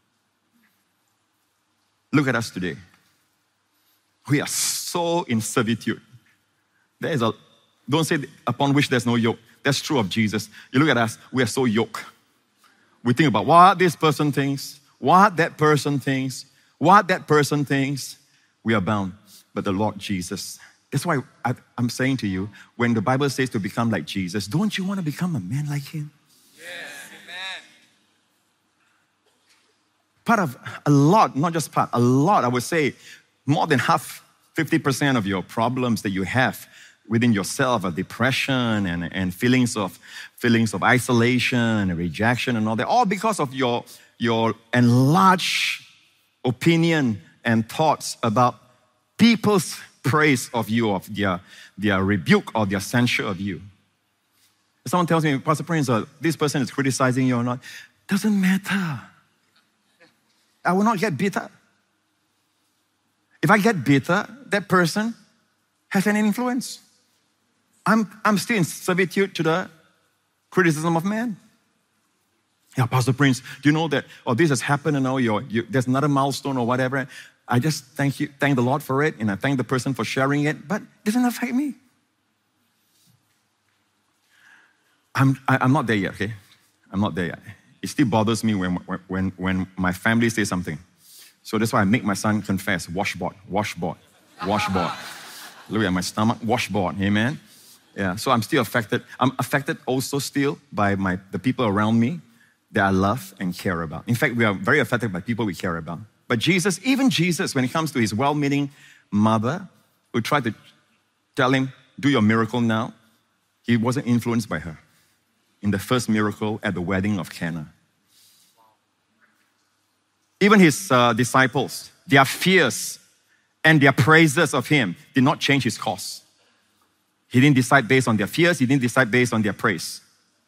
Look at us today. We are so in servitude. Don't say upon which there's no yoke. That's true of Jesus. You look at us, we are so yoked. We think about what this person thinks, what that person thinks, what that person thinks. We are bound. But the Lord Jesus, that's why I'm saying to you, when the Bible says to become like Jesus, don't you want to become a man like him? Yes, amen. Part of a lot, not just part, a lot, I would say, more than half, 50% of your problems that you have within yourself are depression and feelings of isolation and rejection and all that, all because of your enlarged opinion and thoughts about people's praise of you, of their rebuke or their censure of you. If someone tells me, Pastor Prince, this person is criticizing you or not, doesn't matter. I will not get bitter. If I get bitter, that person has an influence. I'm still in servitude to the criticism of man. Yeah, Pastor Prince, do you know that, this has happened and there's another milestone or whatever. I just thank the Lord for it, and I thank the person for sharing it, but it doesn't affect me. I'm not there yet, okay? I'm not there yet. It still bothers me when my family says something. So that's why I make my son confess, washboard. Look at my stomach, washboard, amen? Yeah, so I'm still affected. I'm affected also still by the people around me that I love and care about. In fact, we are very affected by people we care about. But Jesus, even Jesus, when it comes to his well-meaning mother who tried to tell him, do your miracle now, he wasn't influenced by her in the first miracle at the wedding of Cana. Even his disciples, their fears and their praises of him did not change his course. He didn't decide based on their fears. He didn't decide based on their praise.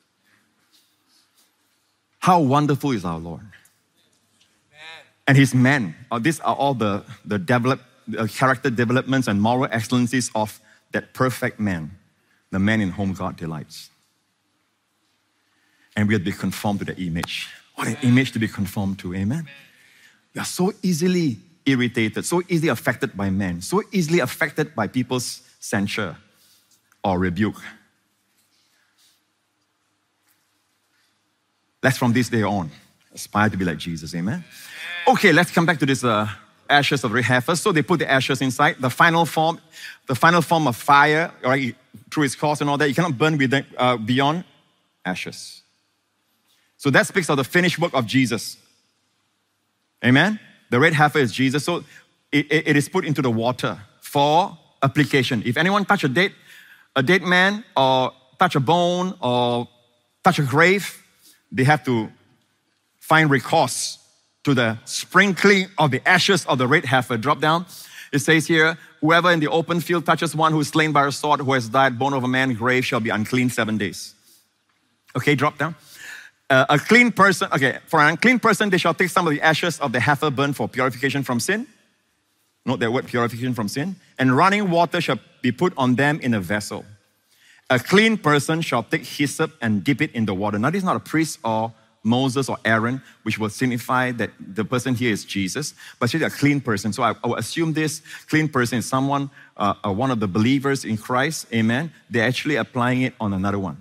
How wonderful is our Lord. And his men. These are all the character developments and moral excellencies of that perfect man, the man in whom God delights. And we are to be conformed to the image. What an image to be conformed to, amen? We are so easily irritated, so easily affected by men, so easily affected by people's censure or rebuke. Let's from this day on aspire to be like Jesus, amen? Okay, let's come back to this ashes of red heifer. So they put the ashes inside. The final form of fire, right, through its course and all that, you cannot burn with beyond ashes. So that speaks of the finished work of Jesus. Amen? The red heifer is Jesus. So it is put into the water for application. If anyone touch a dead man or touch a bone or touch a grave, they have to find recourse to the sprinkling of the ashes of the red heifer. Drop down. It says here, whoever in the open field touches one who is slain by a sword, who has died, bone of a man, grave, shall be unclean 7 days. Okay, drop down. A clean person, for an unclean person, they shall take some of the ashes of the heifer burnt for purification from sin. Note that word, purification from sin. And running water shall be put on them in a vessel. A clean person shall take hyssop and dip it in the water. Now, this is not a priest or Moses or Aaron, which will signify that the person here is Jesus, but actually a clean person. So I will assume this clean person is someone, one of the believers in Christ, amen. They're actually applying it on another one.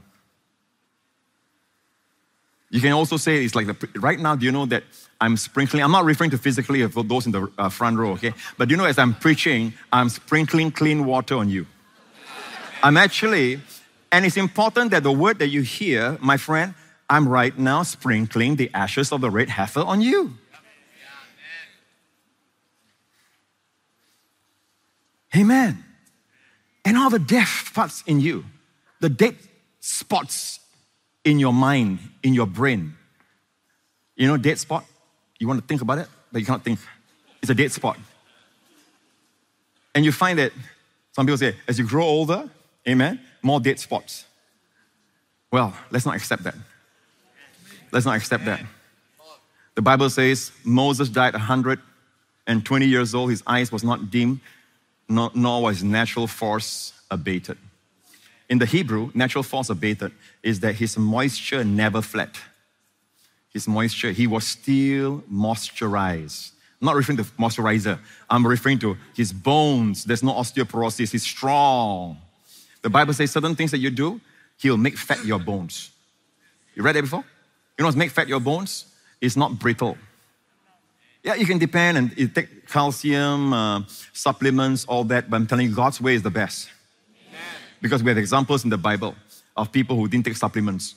You can also say it's like right now, do you know that I'm sprinkling? I'm not referring to physically for those in the front row, okay? But you know, as I'm preaching, I'm sprinkling clean water on you. I'm actually, and it's important that the word that you hear, my friend, I'm right now sprinkling the ashes of the red heifer on you. Amen. And all the dead spots in you, the dead spots in your mind, in your brain. You know, dead spot? You want to think about it, but you cannot think. It's a dead spot. And you find that some people say, as you grow older, amen, more dead spots. Well, let's not accept that. Let's not accept that. The Bible says Moses died 120 years old. His eyes was not dim, nor was his natural force abated. In the Hebrew, natural force abated is that his moisture never fled. His moisture, he was still moisturized. I'm not referring to moisturizer. I'm referring to his bones. There's no osteoporosis. He's strong. The Bible says certain things that you do, he'll make fat your bones. You read that before? You know what's make fat your bones? It's not brittle. Yeah, you can depend and you take calcium, supplements, all that, but I'm telling you, God's way is the best. Amen. Because we have examples in the Bible of people who didn't take supplements.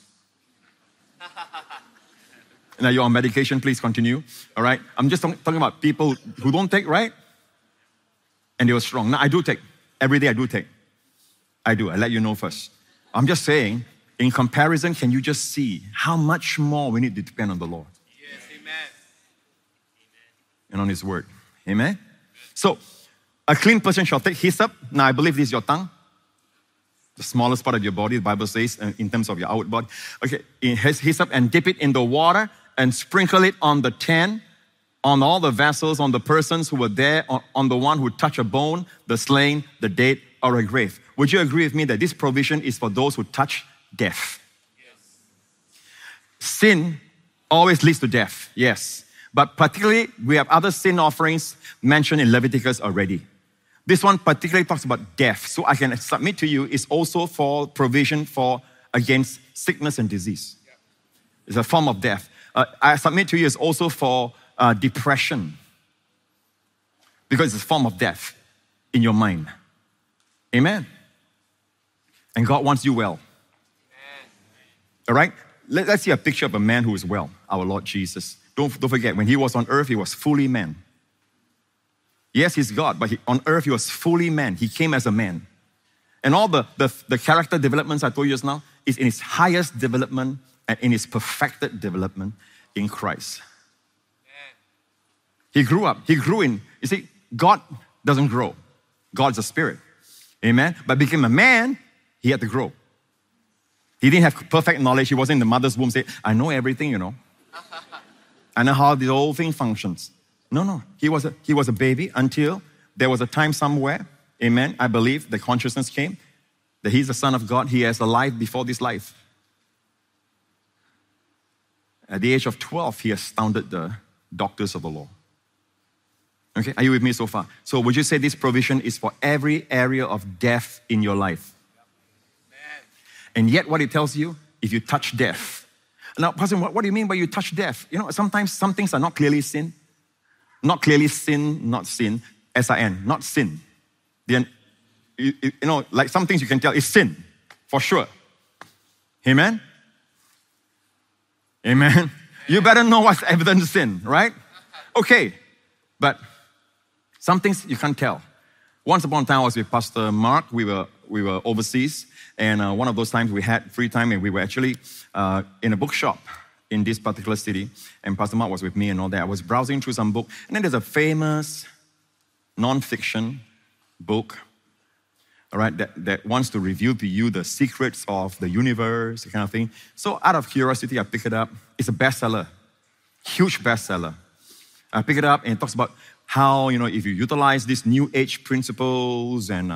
Now you're on medication, please continue. All right? I'm just talking about people who don't take, right? And they were strong. Now I do take. Every day I do take. I do. I let you know first. I'm just saying, in comparison, can you just see how much more we need to depend on the Lord? Yes, amen. And on His Word. Amen? So, A clean person shall take hyssop. Now, I believe this is your tongue. The smallest part of your body, the Bible says, in terms of your outward body. Okay, hyssop, and dip it in the water and sprinkle it on the tent, on all the vessels, on the persons who were there, on the one who touched a bone, the slain, the dead, or a grave. Would you agree with me that this provision is for those who touch death? Yes. Sin always leads to death, yes. But particularly, we have other sin offerings mentioned in Leviticus already. This one particularly talks about death. So I can submit to you, it's also for provision for against sickness and disease. It's a form of death. I submit to you, it's also for depression. Because it's a form of death in your mind. Amen. And God wants you well. All right? Let's see a picture of a man who is well, our Lord Jesus. Don't forget, when he was on earth, he was fully man. Yes, he's God, but on earth, he was fully man. He came as a man. And all the character developments I told you just now is in his highest development and in his perfected development in Christ. He grew up. He grew in, you see, God doesn't grow. God's a spirit. Amen? But became a man, he had to grow. He didn't have perfect knowledge. He wasn't in the mother's womb saying, I know everything, you know. I know how the whole thing functions. No. He was a baby until there was a time somewhere, amen, I believe the consciousness came that he's the Son of God. He has a life before this life. At the age of 12, he astounded the doctors of the law. Okay, are you with me so far? So would you say this provision is for every area of death in your life? And yet what it tells you, if you touch death. Now, Pastor, what do you mean by you touch death? You know, sometimes some things are not clearly sin. Not clearly sin, not sin. S-I-N, not sin. Then, you know, like some things you can tell is sin, for sure. Amen? Amen? You better know what's evident sin, right? Okay, but some things you can't tell. Once upon a time, I was with Pastor Mark. We were overseas, and one of those times we had free time, and we were actually in a bookshop in this particular city, and Pastor Mark was with me and all that. I was browsing through some book, and then there's a famous non-fiction book, all right, that wants to reveal to you the secrets of the universe, that kind of thing. So out of curiosity, I pick it up. It's a bestseller, huge bestseller. I pick it up, and it talks about how, you know, if you utilize these new age principles and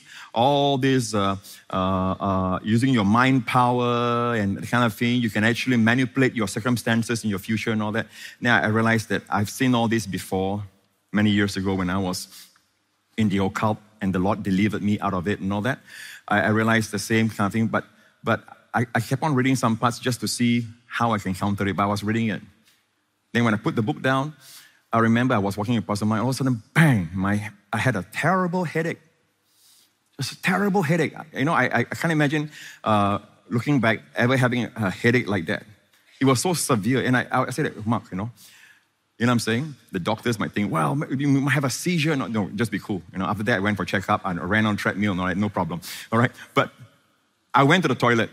using your mind power and that kind of thing, you can actually manipulate your circumstances in your future and all that. Now, I realized that I've seen all this before many years ago when I was in the occult and the Lord delivered me out of it and all that. I realized the same kind of thing, but I kept on reading some parts just to see how I can counter it, but I was reading it. Then when I put the book down, I remember I was walking with Pastor Mike, all of a sudden, bang, I had a terrible headache. Just a terrible headache. You know, I can't imagine looking back ever having a headache like that. It was so severe. And I said, Mark, you know what I'm saying? The doctors might think, well, you might have a seizure. No, just be cool. You know, after that, I went for a checkup. I ran on treadmill. No problem. All right. But I went to the toilet.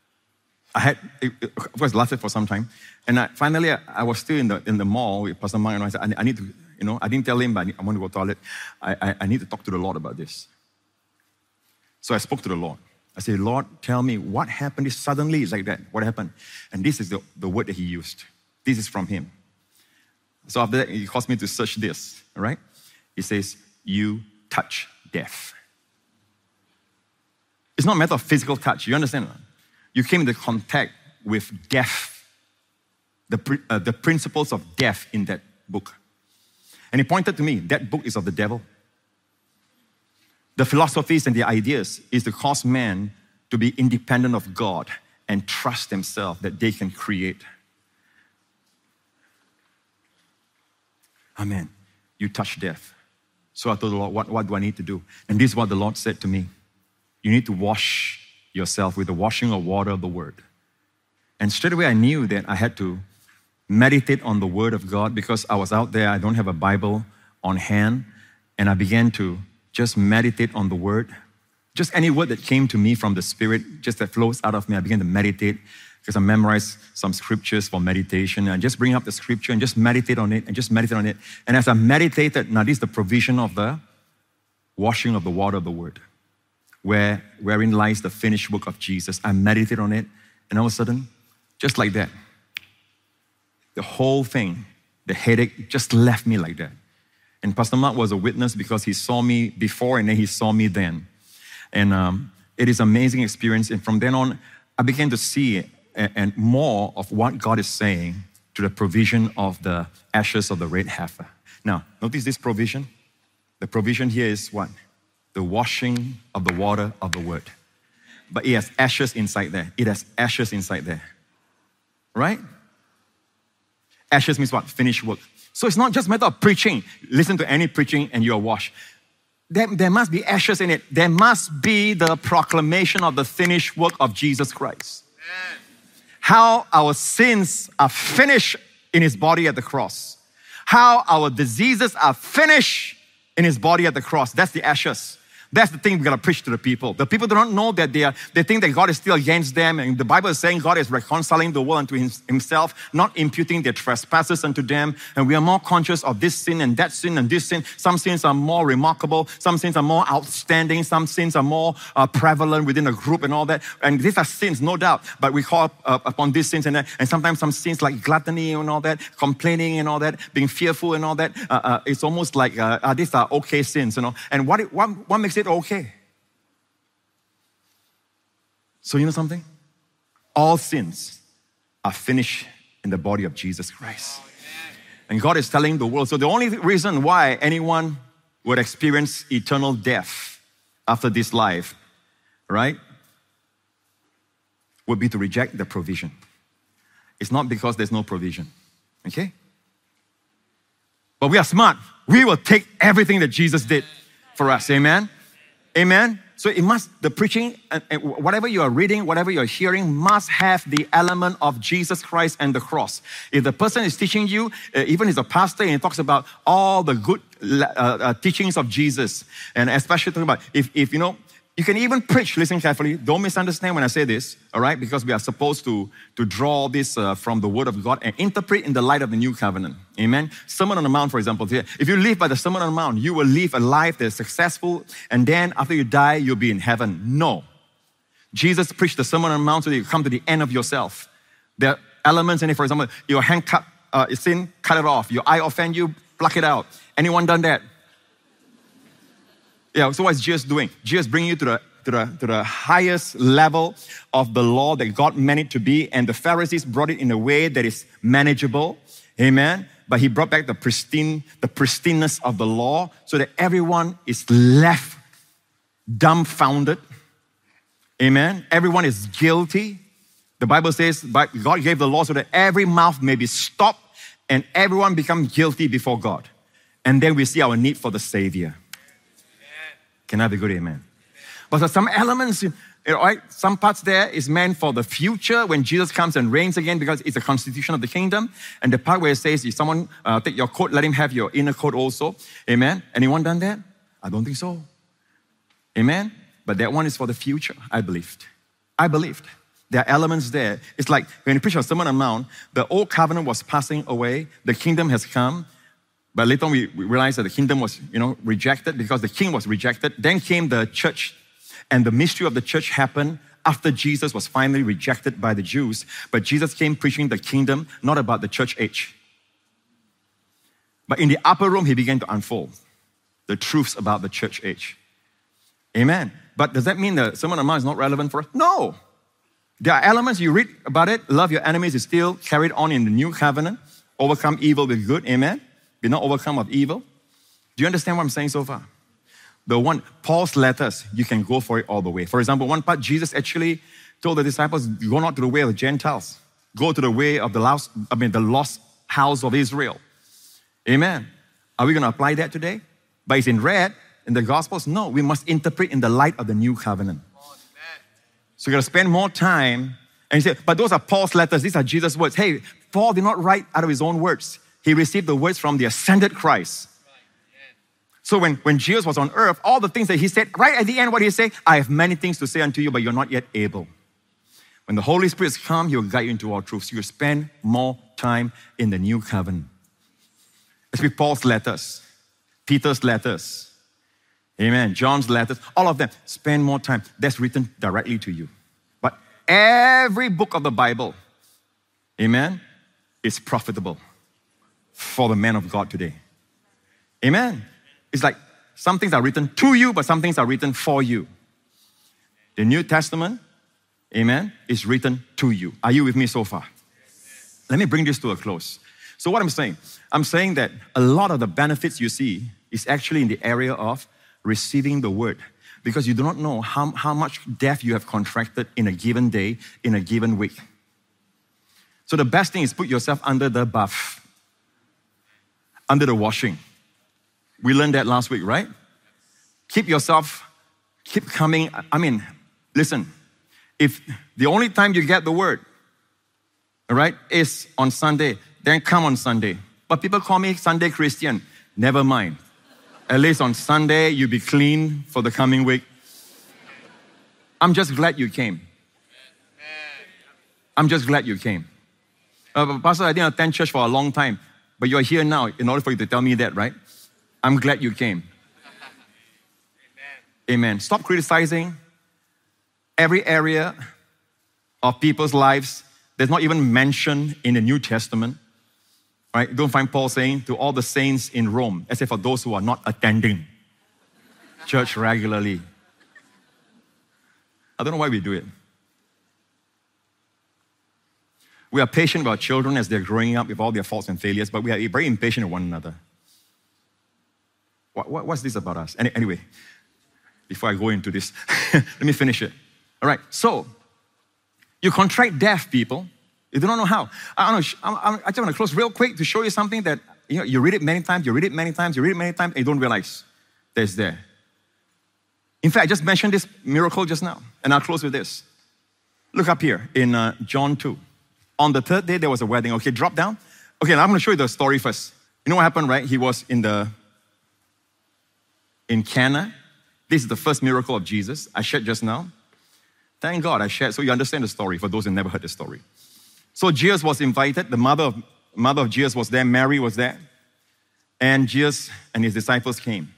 Of course, it lasted for some time. And finally, I was still in the mall with Pastor Mark, and I said, I need to, you know, I didn't tell him, but I want to go to the toilet. I need to talk to the Lord about this. So I spoke to the Lord. I said, Lord, tell me what happened. Suddenly, it's like that. What happened? And this is the word that he used. This is from him. So after that, he caused me to search this, all right? He says, you touch death. It's not a matter of physical touch. You understand? You came into contact with death, the principles of death in that book. And he pointed to me, that book is of the devil. The philosophies and the ideas is to cause man to be independent of God and trust themselves that they can create. Amen. You touch death. So I told the Lord, what do I need to do? And this is what the Lord said to me. You need to wash yourself with the washing of water of the Word. And straight away I knew that I had to meditate on the Word of God because I was out there, I don't have a Bible on hand, and I began to just meditate on the Word. Just any word that came to me from the Spirit, just that flows out of me, I began to meditate because I memorized some scriptures for meditation. And I just bring up the scripture and just meditate on it and just meditate on it. And as I meditated, now this is the provision of the washing of the water of the word, wherein lies the finished work of Jesus. I meditated on it, and all of a sudden, just like that, the whole thing, the headache just left me like that. And Pastor Mark was a witness because he saw me before and then he saw me then. And it is an amazing experience. And from then on, I began to see and more of what God is saying to the provision of the ashes of the red heifer. Now, notice this provision. The provision here is what? The washing of the water of the word. But it has ashes inside there. It has ashes inside there. Right? Ashes means what? Finished work. So it's not just a matter of preaching. Listen to any preaching and you are washed. There must be ashes in it. There must be the proclamation of the finished work of Jesus Christ. Amen. How our sins are finished in His body at the cross. How our diseases are finished in His body at the cross. That's the ashes. That's the thing we gotta preach to the people. The people do not know that they think that God is still against them, and the Bible is saying God is reconciling the world unto Himself, not imputing their trespasses unto them. And we are more conscious of this sin and that sin and this sin. Some sins are more remarkable, some sins are more outstanding, some sins are more prevalent within a group and all that. And these are sins, no doubt, but we call upon these sins and sometimes some sins like gluttony and all that, complaining and all that, being fearful and all that. It's almost like these are okay sins, you know. And what makes it okay? So you know something? All sins are finished in the body of Jesus Christ. And God is telling the world. So the only reason why anyone would experience eternal death after this life, right, would be to reject the provision. It's not because there's no provision. Okay? But we are smart. We will take everything that Jesus did for us. Amen? Amen? So it must, the preaching, and whatever you are reading, whatever you're hearing, must have the element of Jesus Christ and the cross. If the person is teaching you, even as a pastor, and he talks about all the good teachings of Jesus, and especially talking about, if you know, you can even preach, listen carefully, don't misunderstand when I say this, all right? Because we are supposed to draw this from the Word of God and interpret in the light of the New Covenant. Amen? Sermon on the Mount, for example. If you live by the Sermon on the Mount, you will live a life that is successful, and then after you die, you'll be in heaven. No. Jesus preached the Sermon on the Mount so that you come to the end of yourself. There are elements in it, for example, your hand cut, sin, cut it off. Your eye offend you, pluck it out. Anyone done that? Yeah, so what's Jesus doing? Jesus bringing you to the highest level of the law that God meant it to be, and the Pharisees brought it in a way that is manageable. Amen. But He brought back the pristineness of the law so that everyone is left dumbfounded. Amen. Everyone is guilty. The Bible says God gave the law so that every mouth may be stopped and everyone becomes guilty before God. And then we see our need for the Savior. Can I have a good amen? But there's some elements, right? Some parts there is meant for the future when Jesus comes and reigns again because it's a constitution of the kingdom. And the part where it says, if someone take your coat, let him have your inner coat also. Amen? Anyone done that? I don't think so. Amen? But that one is for the future, I believed. There are elements there. It's like when you preach a Sermon on the Mount, the old covenant was passing away. The kingdom has come. But later on, we realized that the kingdom was, rejected because the king was rejected. Then came the church, and the mystery of the church happened after Jesus was finally rejected by the Jews. But Jesus came preaching the kingdom, not about the church age. But in the upper room, He began to unfold the truths about the church age. Amen. But does that mean the Sermon on the Mount is not relevant for us? No. There are elements, you read about it, love your enemies is still carried on in the new covenant. Overcome evil with good. Amen. Be not overcome of evil. Do you understand what I'm saying so far? Paul's letters, you can go for it all the way. For example, one part, Jesus actually told the disciples, go not to the way of the Gentiles. Go to the way of the lost house of Israel. Amen. Are we going to apply that today? But it's in red in the Gospels? No, we must interpret in the light of the new covenant. So you got to spend more time. And you say, but those are Paul's letters. These are Jesus' words. Hey, Paul did not write out of his own words. He received the words from the ascended Christ. So when Jesus was on earth, all the things that He said, right at the end, what He said, I have many things to say unto you, but you're not yet able. When the Holy Spirit has come, He will guide you into all truth. So you spend more time in the new covenant. Let's read Paul's letters, Peter's letters. Amen. John's letters, all of them, spend more time. That's written directly to you. But every book of the Bible, amen, is profitable for the man of God today. Amen. It's like some things are written to you, but some things are written for you. The New Testament, amen, is written to you. Are you with me so far? Yes. Let me bring this to a close. So what I'm saying that a lot of the benefits you see is actually in the area of receiving the word, because you do not know how much death you have contracted in a given day, in a given week. So the best thing is put yourself under the bath, under the washing. We learned that last week, right? Keep coming. Listen, if the only time you get the word, all right, is on Sunday, then come on Sunday. But people call me Sunday Christian. Never mind. At least on Sunday, you'll be clean for the coming week. I'm just glad you came. I'm just glad you came. Pastor, I didn't attend church for a long time, but you're here now in order for you to tell me that, right? I'm glad you came. Amen. Stop criticizing every area of people's lives that's not even mentioned in the New Testament. Right? Don't find Paul saying to all the saints in Rome, except for those who are not attending church regularly. I don't know why we do it. We are patient with our children as they're growing up with all their faults and failures, but we are very impatient with one another. What's this about us? Anyway, before I go into this, let me finish it. All right, so you contract death, people. You do not know how. I just want to close real quick to show you something that you read it many times, you read it many times, and you don't realize that it's there. In fact, I just mentioned this miracle just now, and I'll close with this. Look up here in John 2. On the third day, there was a wedding. Okay, drop down. Okay, now I'm going to show you the story first. You know what happened, right? He was in Cana. This is the first miracle of Jesus I shared just now. Thank God I shared, so you understand the story for those who never heard the story. So Jesus was invited. The mother of Jesus was there. Mary was there. And Jesus and his disciples came.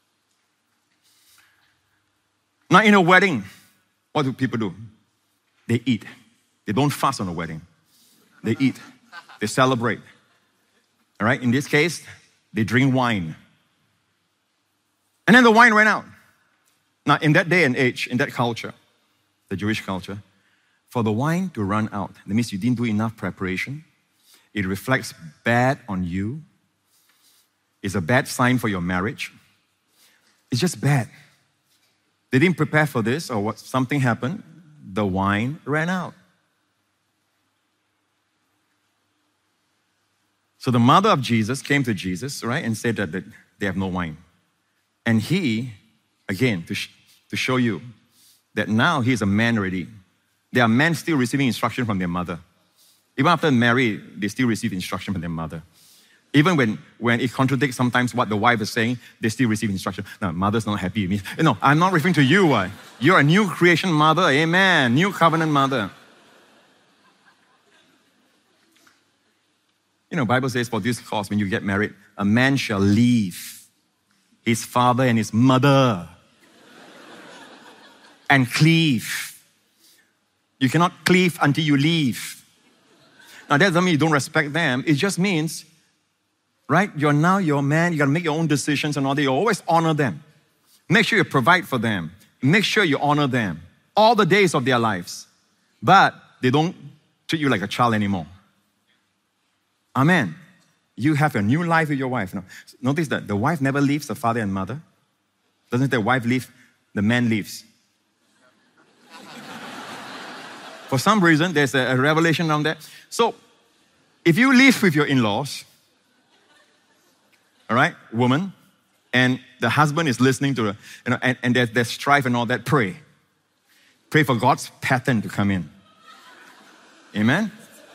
Now in a wedding, what do people do? They eat. They don't fast on a wedding. They eat. They celebrate. All right? In this case, they drink wine. And then the wine ran out. Now in that day and age, in that culture, the Jewish culture, for the wine to run out, that means you didn't do enough preparation. It reflects bad on you. It's a bad sign for your marriage. It's just bad. They didn't prepare for this, or something happened. The wine ran out. So the mother of Jesus came to Jesus, right, and said that they have no wine. And he, again, to show you that now he's a man already. There are men still receiving instruction from their mother. Even after married, they still receive instruction from their mother. Even when it contradicts sometimes what the wife is saying, they still receive instruction. No, mother's not happy with me. No, I'm not referring to you. Why? You're a new creation mother. Amen. New covenant mother. Bible says for this cause, when you get married, a man shall leave his father and his mother and cleave. You cannot cleave until you leave. Now that doesn't mean you don't respect them. It just means, right, you're now your man, you gotta make your own decisions and all that. You always honor them. Make sure you provide for them. Make sure you honor them all the days of their lives. But they don't treat you like a child anymore. Amen. You have a new life with your wife. Now, notice that the wife never leaves the father and mother. Doesn't the wife leave? The man leaves. For some reason, there's a revelation on that. So, if you live with your in-laws, all right, woman, and the husband is listening to and there's strife and all that, pray. Pray for God's pattern to come in. Amen?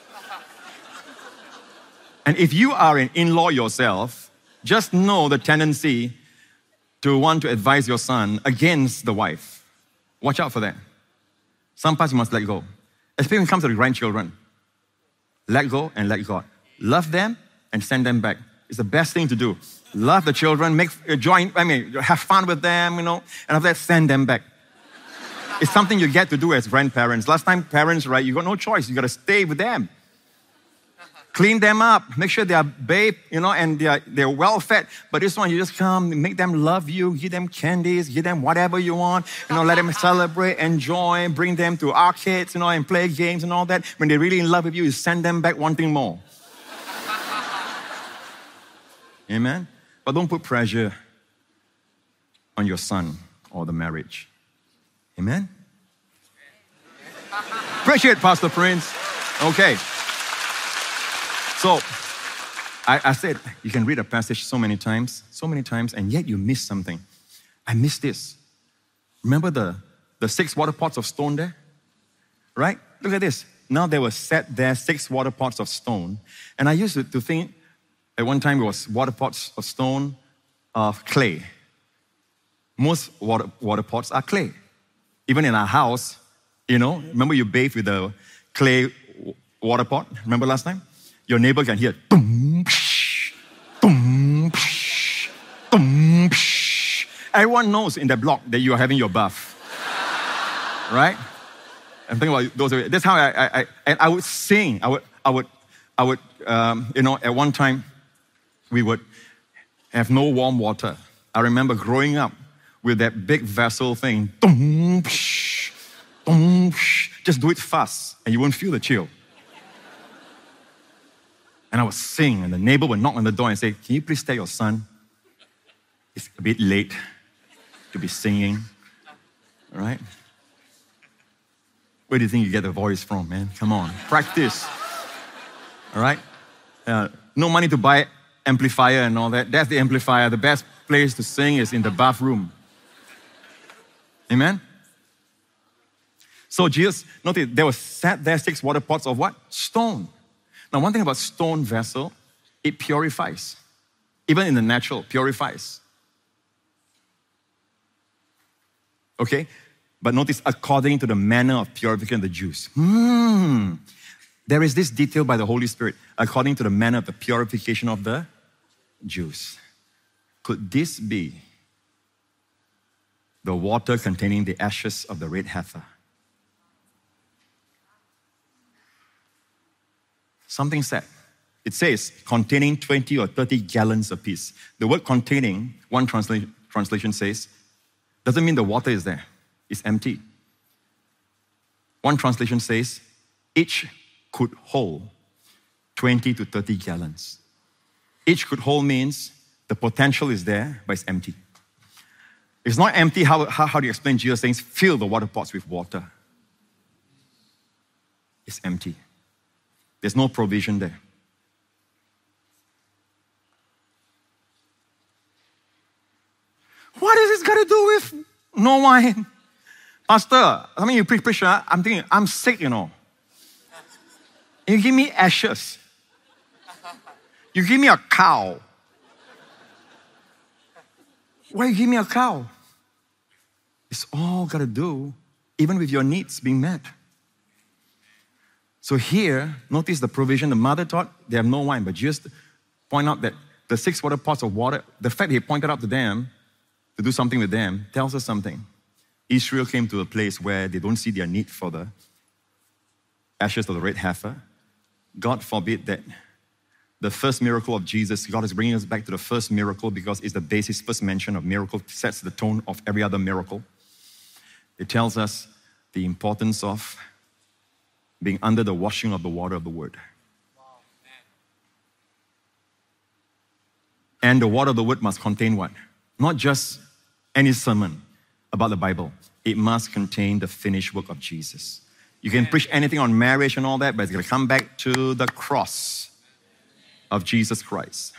And if you are an in-law yourself, just know the tendency to want to advise your son against the wife. Watch out for that. Some parts you must let go. Especially when it comes to the grandchildren. Let go and let God. Love them and send them back It's the best thing to do. Love the children, have fun with them, and after that, send them back. It's something you get to do as grandparents. Last time, parents, right, you got no choice. You got to stay with them. Clean them up. Make sure they are bathed, and they're well fed. But this one, you just come, make them love you, give them candies, give them whatever you want, let them celebrate, enjoy, bring them to arcades, and play games and all that. When they're really in love with you, you send them back wanting more. Amen? But don't put pressure on your son or the marriage. Amen? Appreciate Pastor Prince. Okay. So, I said, you can read a passage so many times, and yet you miss something. I missed this. Remember the 6 water pots of stone there? Right? Look at this. Now there were set there 6 water pots of stone. And I used to think, at one time it was water pots of stone of clay. Most water pots are clay. Even in our house, remember you bathe with a clay water pot? Remember last time? Your neighbor can hear boom, psh, boom, psh, boom, psh. Everyone knows in that block that you are having your bath. Right? I'm thinking about those. That's how I would sing. I would, at one time, we would have no warm water. I remember growing up with that big vessel thing. Boom, psh, boom, psh. Just do it fast and you won't feel the chill. And I would sing, and the neighbor would knock on the door and say, can you please tell your son it's a bit late to be singing, all right? Where do you think you get the voice from, man? Come on, practice, all right? No money to buy amplifier and all that. That's the amplifier. The best place to sing is in the bathroom. Amen? So Jesus, notice, there were set there 6 water pots of what? Stone. Now, one thing about stone vessel, it purifies. Even in the natural, purifies. Okay? But notice, according to the manner of purification of the Jews. There is this detail by the Holy Spirit, according to the manner of the purification of the Jews. Could this be the water containing the ashes of the red heifer? Something said. It says containing 20 or 30 gallons apiece. The word containing, one translation says, doesn't mean the water is there. It's empty. One translation says, each could hold 20 to 30 gallons. Each could hold means the potential is there, but it's empty. It's not empty. How do you explain Jesus saying, fill the water pots with water? It's empty. There's no provision there. What is this got to do with no wine? Pastor, you preach, I'm thinking, I'm sick, And you give me ashes. You give me a cow. Why you give me a cow? It's all got to do, even with your needs being met. So here, notice the provision. The mother taught they have no wine, but just point out that the 6 water pots of water, the fact he pointed out to them to do something with them tells us something. Israel came to a place where they don't see their need for the ashes of the red heifer. God forbid that the first miracle of Jesus, God is bringing us back to the first miracle because it's the basis, first mention of miracle, sets the tone of every other miracle. It tells us the importance of being under the washing of the water of the Word. And the water of the Word must contain what? Not just any sermon about the Bible. It must contain the finished work of Jesus. You can preach anything on marriage and all that, but it's going to come back to the cross of Jesus Christ.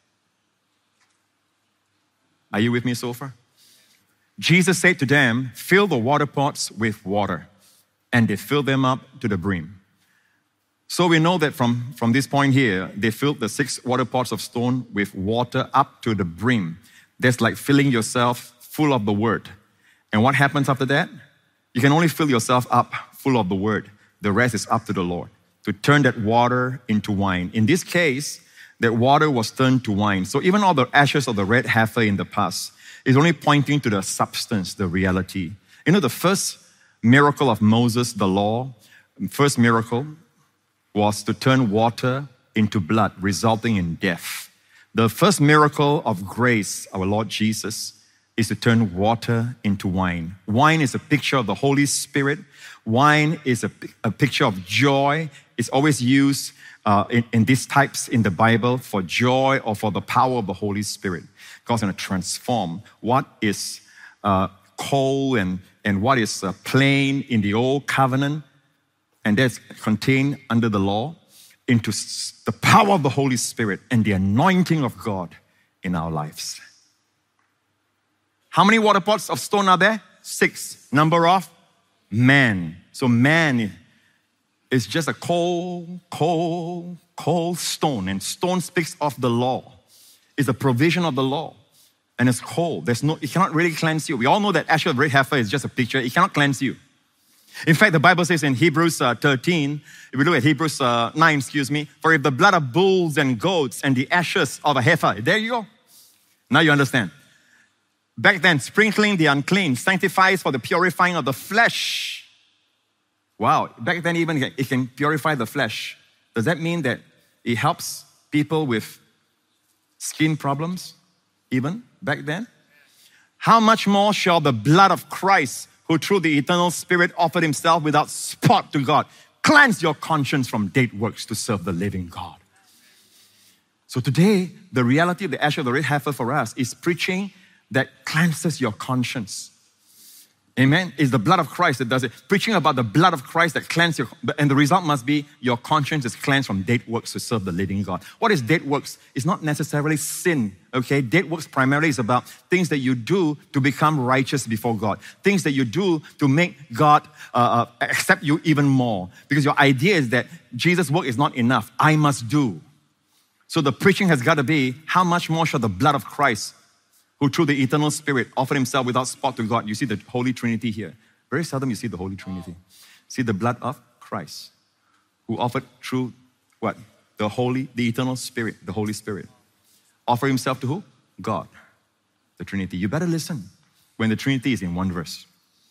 Are you with me so far? Jesus said to them, fill the water pots with water. And they filled them up to the brim. So we know that from this point here, they filled the 6 water pots of stone with water up to the brim. That's like filling yourself full of the Word. And what happens after that? You can only fill yourself up full of the Word. The rest is up to the Lord to turn that water into wine. In this case, that water was turned to wine. So even all the ashes of the red heifer in the past is only pointing to the substance, the reality. You know, the first miracle of Moses, the law, first miracle was to turn water into blood, resulting in death. The first miracle of grace, our Lord Jesus, is to turn water into wine. Wine is a picture of the Holy Spirit. Wine is a picture of joy. It's always used in these types in the Bible for joy or for the power of the Holy Spirit. God's going to transform what is cold and what is plain in the old covenant and that's contained under the law into the power of the Holy Spirit and the anointing of God in our lives. How many water pots of stone are there? 6. Number of man. So man is just a cold stone. And stone speaks of the law. It's a provision of the law. And it's cold. It cannot really cleanse you. We all know that ash of red heifer is just a picture. It cannot cleanse you. In fact, the Bible says in Hebrews 13, if we look at Hebrews 9, for if the blood of bulls and goats and the ashes of a heifer, there you go. Now you understand. Back then, sprinkling the unclean sanctifies for the purifying of the flesh. Wow, back then even it can purify the flesh. Does that mean that it helps people with skin problems even back then? How much more shall the blood of Christ, who through the eternal Spirit offered himself without spot to God, cleanse your conscience from dead works to serve the living God? So today, the reality of the ash of the red heifer for us is preaching that cleanses your conscience. Amen? It's the blood of Christ that does it. Preaching about the blood of Christ that cleanses your, and the result must be your conscience is cleansed from dead works to serve the living God. What is dead works? It's not necessarily sin, okay? Dead works primarily is about things that you do to become righteous before God. Things that you do to make God accept you even more. Because your idea is that Jesus' work is not enough. I must do. So the preaching has got to be, how much more shall the blood of Christ, who through the eternal Spirit offered himself without spot to God. You see the Holy Trinity here. Very seldom you see the Holy Trinity. See the blood of Christ, who offered through what? The eternal Spirit, the Holy Spirit. Offer himself to who? God, the Trinity. You better listen when the Trinity is in one verse.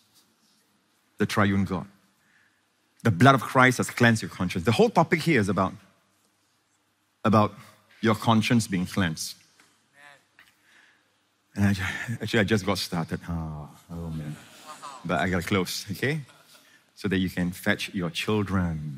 The triune God. The blood of Christ has cleansed your conscience. The whole topic here is about your conscience being cleansed. And I just got started. Oh man. But I gotta close, okay? So that you can fetch your children.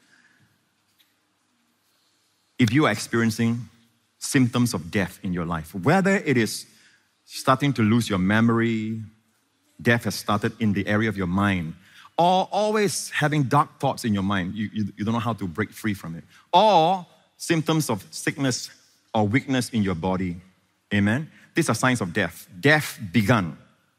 If you are experiencing symptoms of death in your life, whether it is starting to lose your memory, death has started in the area of your mind, or always having dark thoughts in your mind, you don't know how to break free from it, or symptoms of sickness or weakness in your body, amen? These are signs of death. Death begun.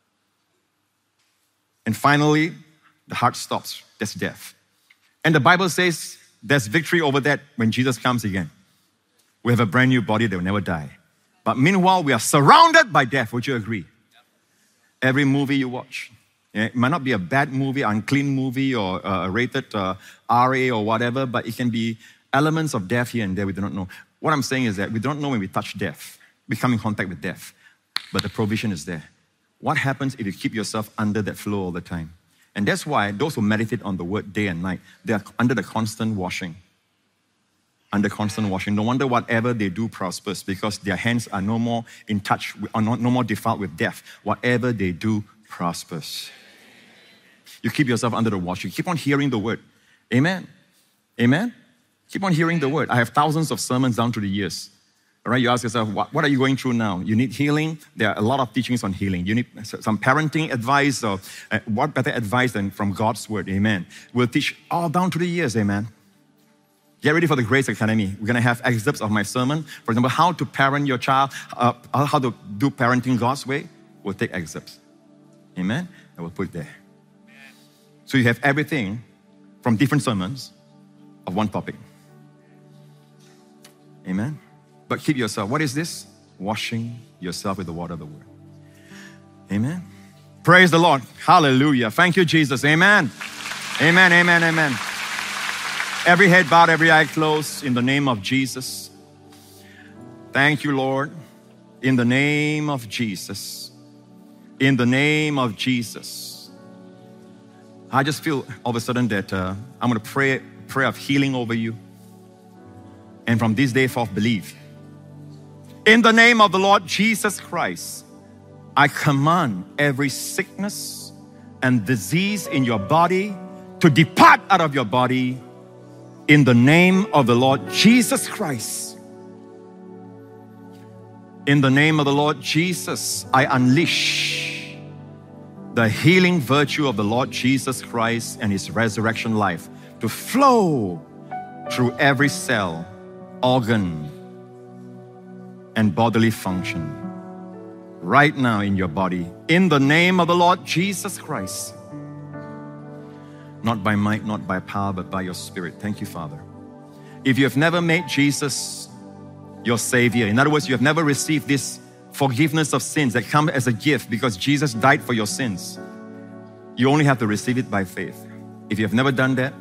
And finally, the heart stops. That's death. And the Bible says there's victory over that when Jesus comes again. We have a brand new body that will never die. But meanwhile, we are surrounded by death. Would you agree? Every movie you watch. It might not be a bad movie, unclean movie, or a rated RA or whatever, but it can be elements of death here and there we do not know. What I'm saying is that we don't know when we touch death. We come in contact with death, but the provision is there. What happens if you keep yourself under that flow all the time? And that's why those who meditate on the word day and night, they are under the constant washing. Under constant washing. No wonder whatever they do prospers, because their hands are no more in touch, are no more defiled with death. Whatever they do prospers. You keep yourself under the wash. You keep on hearing the word. Amen? Amen? Keep on hearing the word. I have thousands of sermons down through the years. All right, you ask yourself, what are you going through now? You need healing. There are a lot of teachings on healing. You need some parenting advice, or what better advice than from God's word, amen. We'll teach all down through the years, amen. Get ready for the Grace Academy. We're going to have excerpts of my sermon. For example, how to parent your child, how to do parenting God's way. We'll take excerpts, amen, and we'll put it there. So you have everything from different sermons of one topic, amen. But keep yourself, what is this? Washing yourself with the water of the word. Amen. Praise the Lord. Hallelujah. Thank you, Jesus. Amen. Amen, amen, amen. Every head bowed, every eye closed in the name of Jesus. Thank you, Lord. In the name of Jesus. In the name of Jesus. I just feel all of a sudden that I'm going to pray a prayer of healing over you. And from this day forth, believe. In the name of the Lord Jesus Christ, I command every sickness and disease in your body to depart out of your body in the name of the Lord Jesus Christ. In the name of the Lord Jesus, I unleash the healing virtue of the Lord Jesus Christ and His resurrection life to flow through every cell, organ, and bodily function right now in your body. In the name of the Lord Jesus Christ. Not by might, not by power, but by your Spirit. Thank you, Father. If you have never made Jesus your Savior, in other words, you have never received this forgiveness of sins that come as a gift because Jesus died for your sins, you only have to receive it by faith. If you have never done that,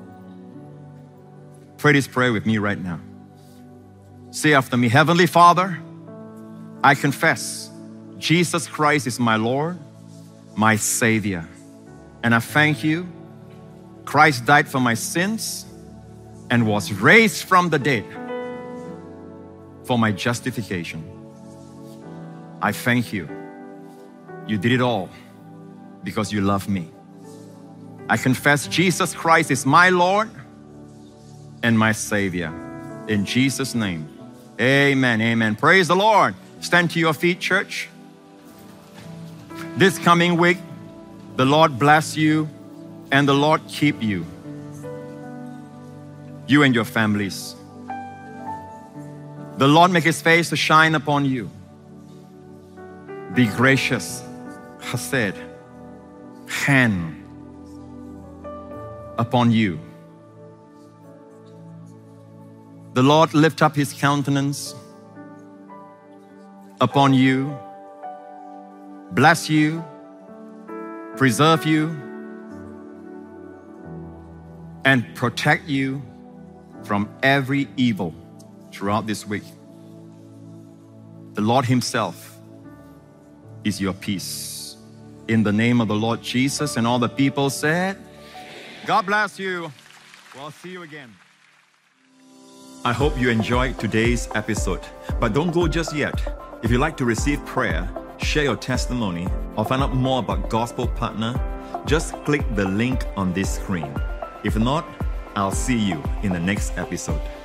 pray this prayer with me right now. Say after me, Heavenly Father, I confess Jesus Christ is my Lord, my Savior. And I thank you. Christ died for my sins and was raised from the dead for my justification. I thank you. You did it all because you love me. I confess Jesus Christ is my Lord and my Savior. In Jesus' name, amen, amen. Praise the Lord. Stand to your feet, church. This coming week, the Lord bless you and the Lord keep you. You and your families. The Lord make His face to shine upon you. Be gracious, chesed, hand upon you. The Lord lift up His countenance upon you, bless you, preserve you, and protect you from every evil throughout this week. The Lord Himself is your peace. In the name of the Lord Jesus, and all the people said, God bless you. We'll see you again. I hope you enjoyed today's episode, but don't go just yet. If you'd like to receive prayer, share your testimony, or find out more about Gospel Partner, just click the link on this screen. If not, I'll see you in the next episode.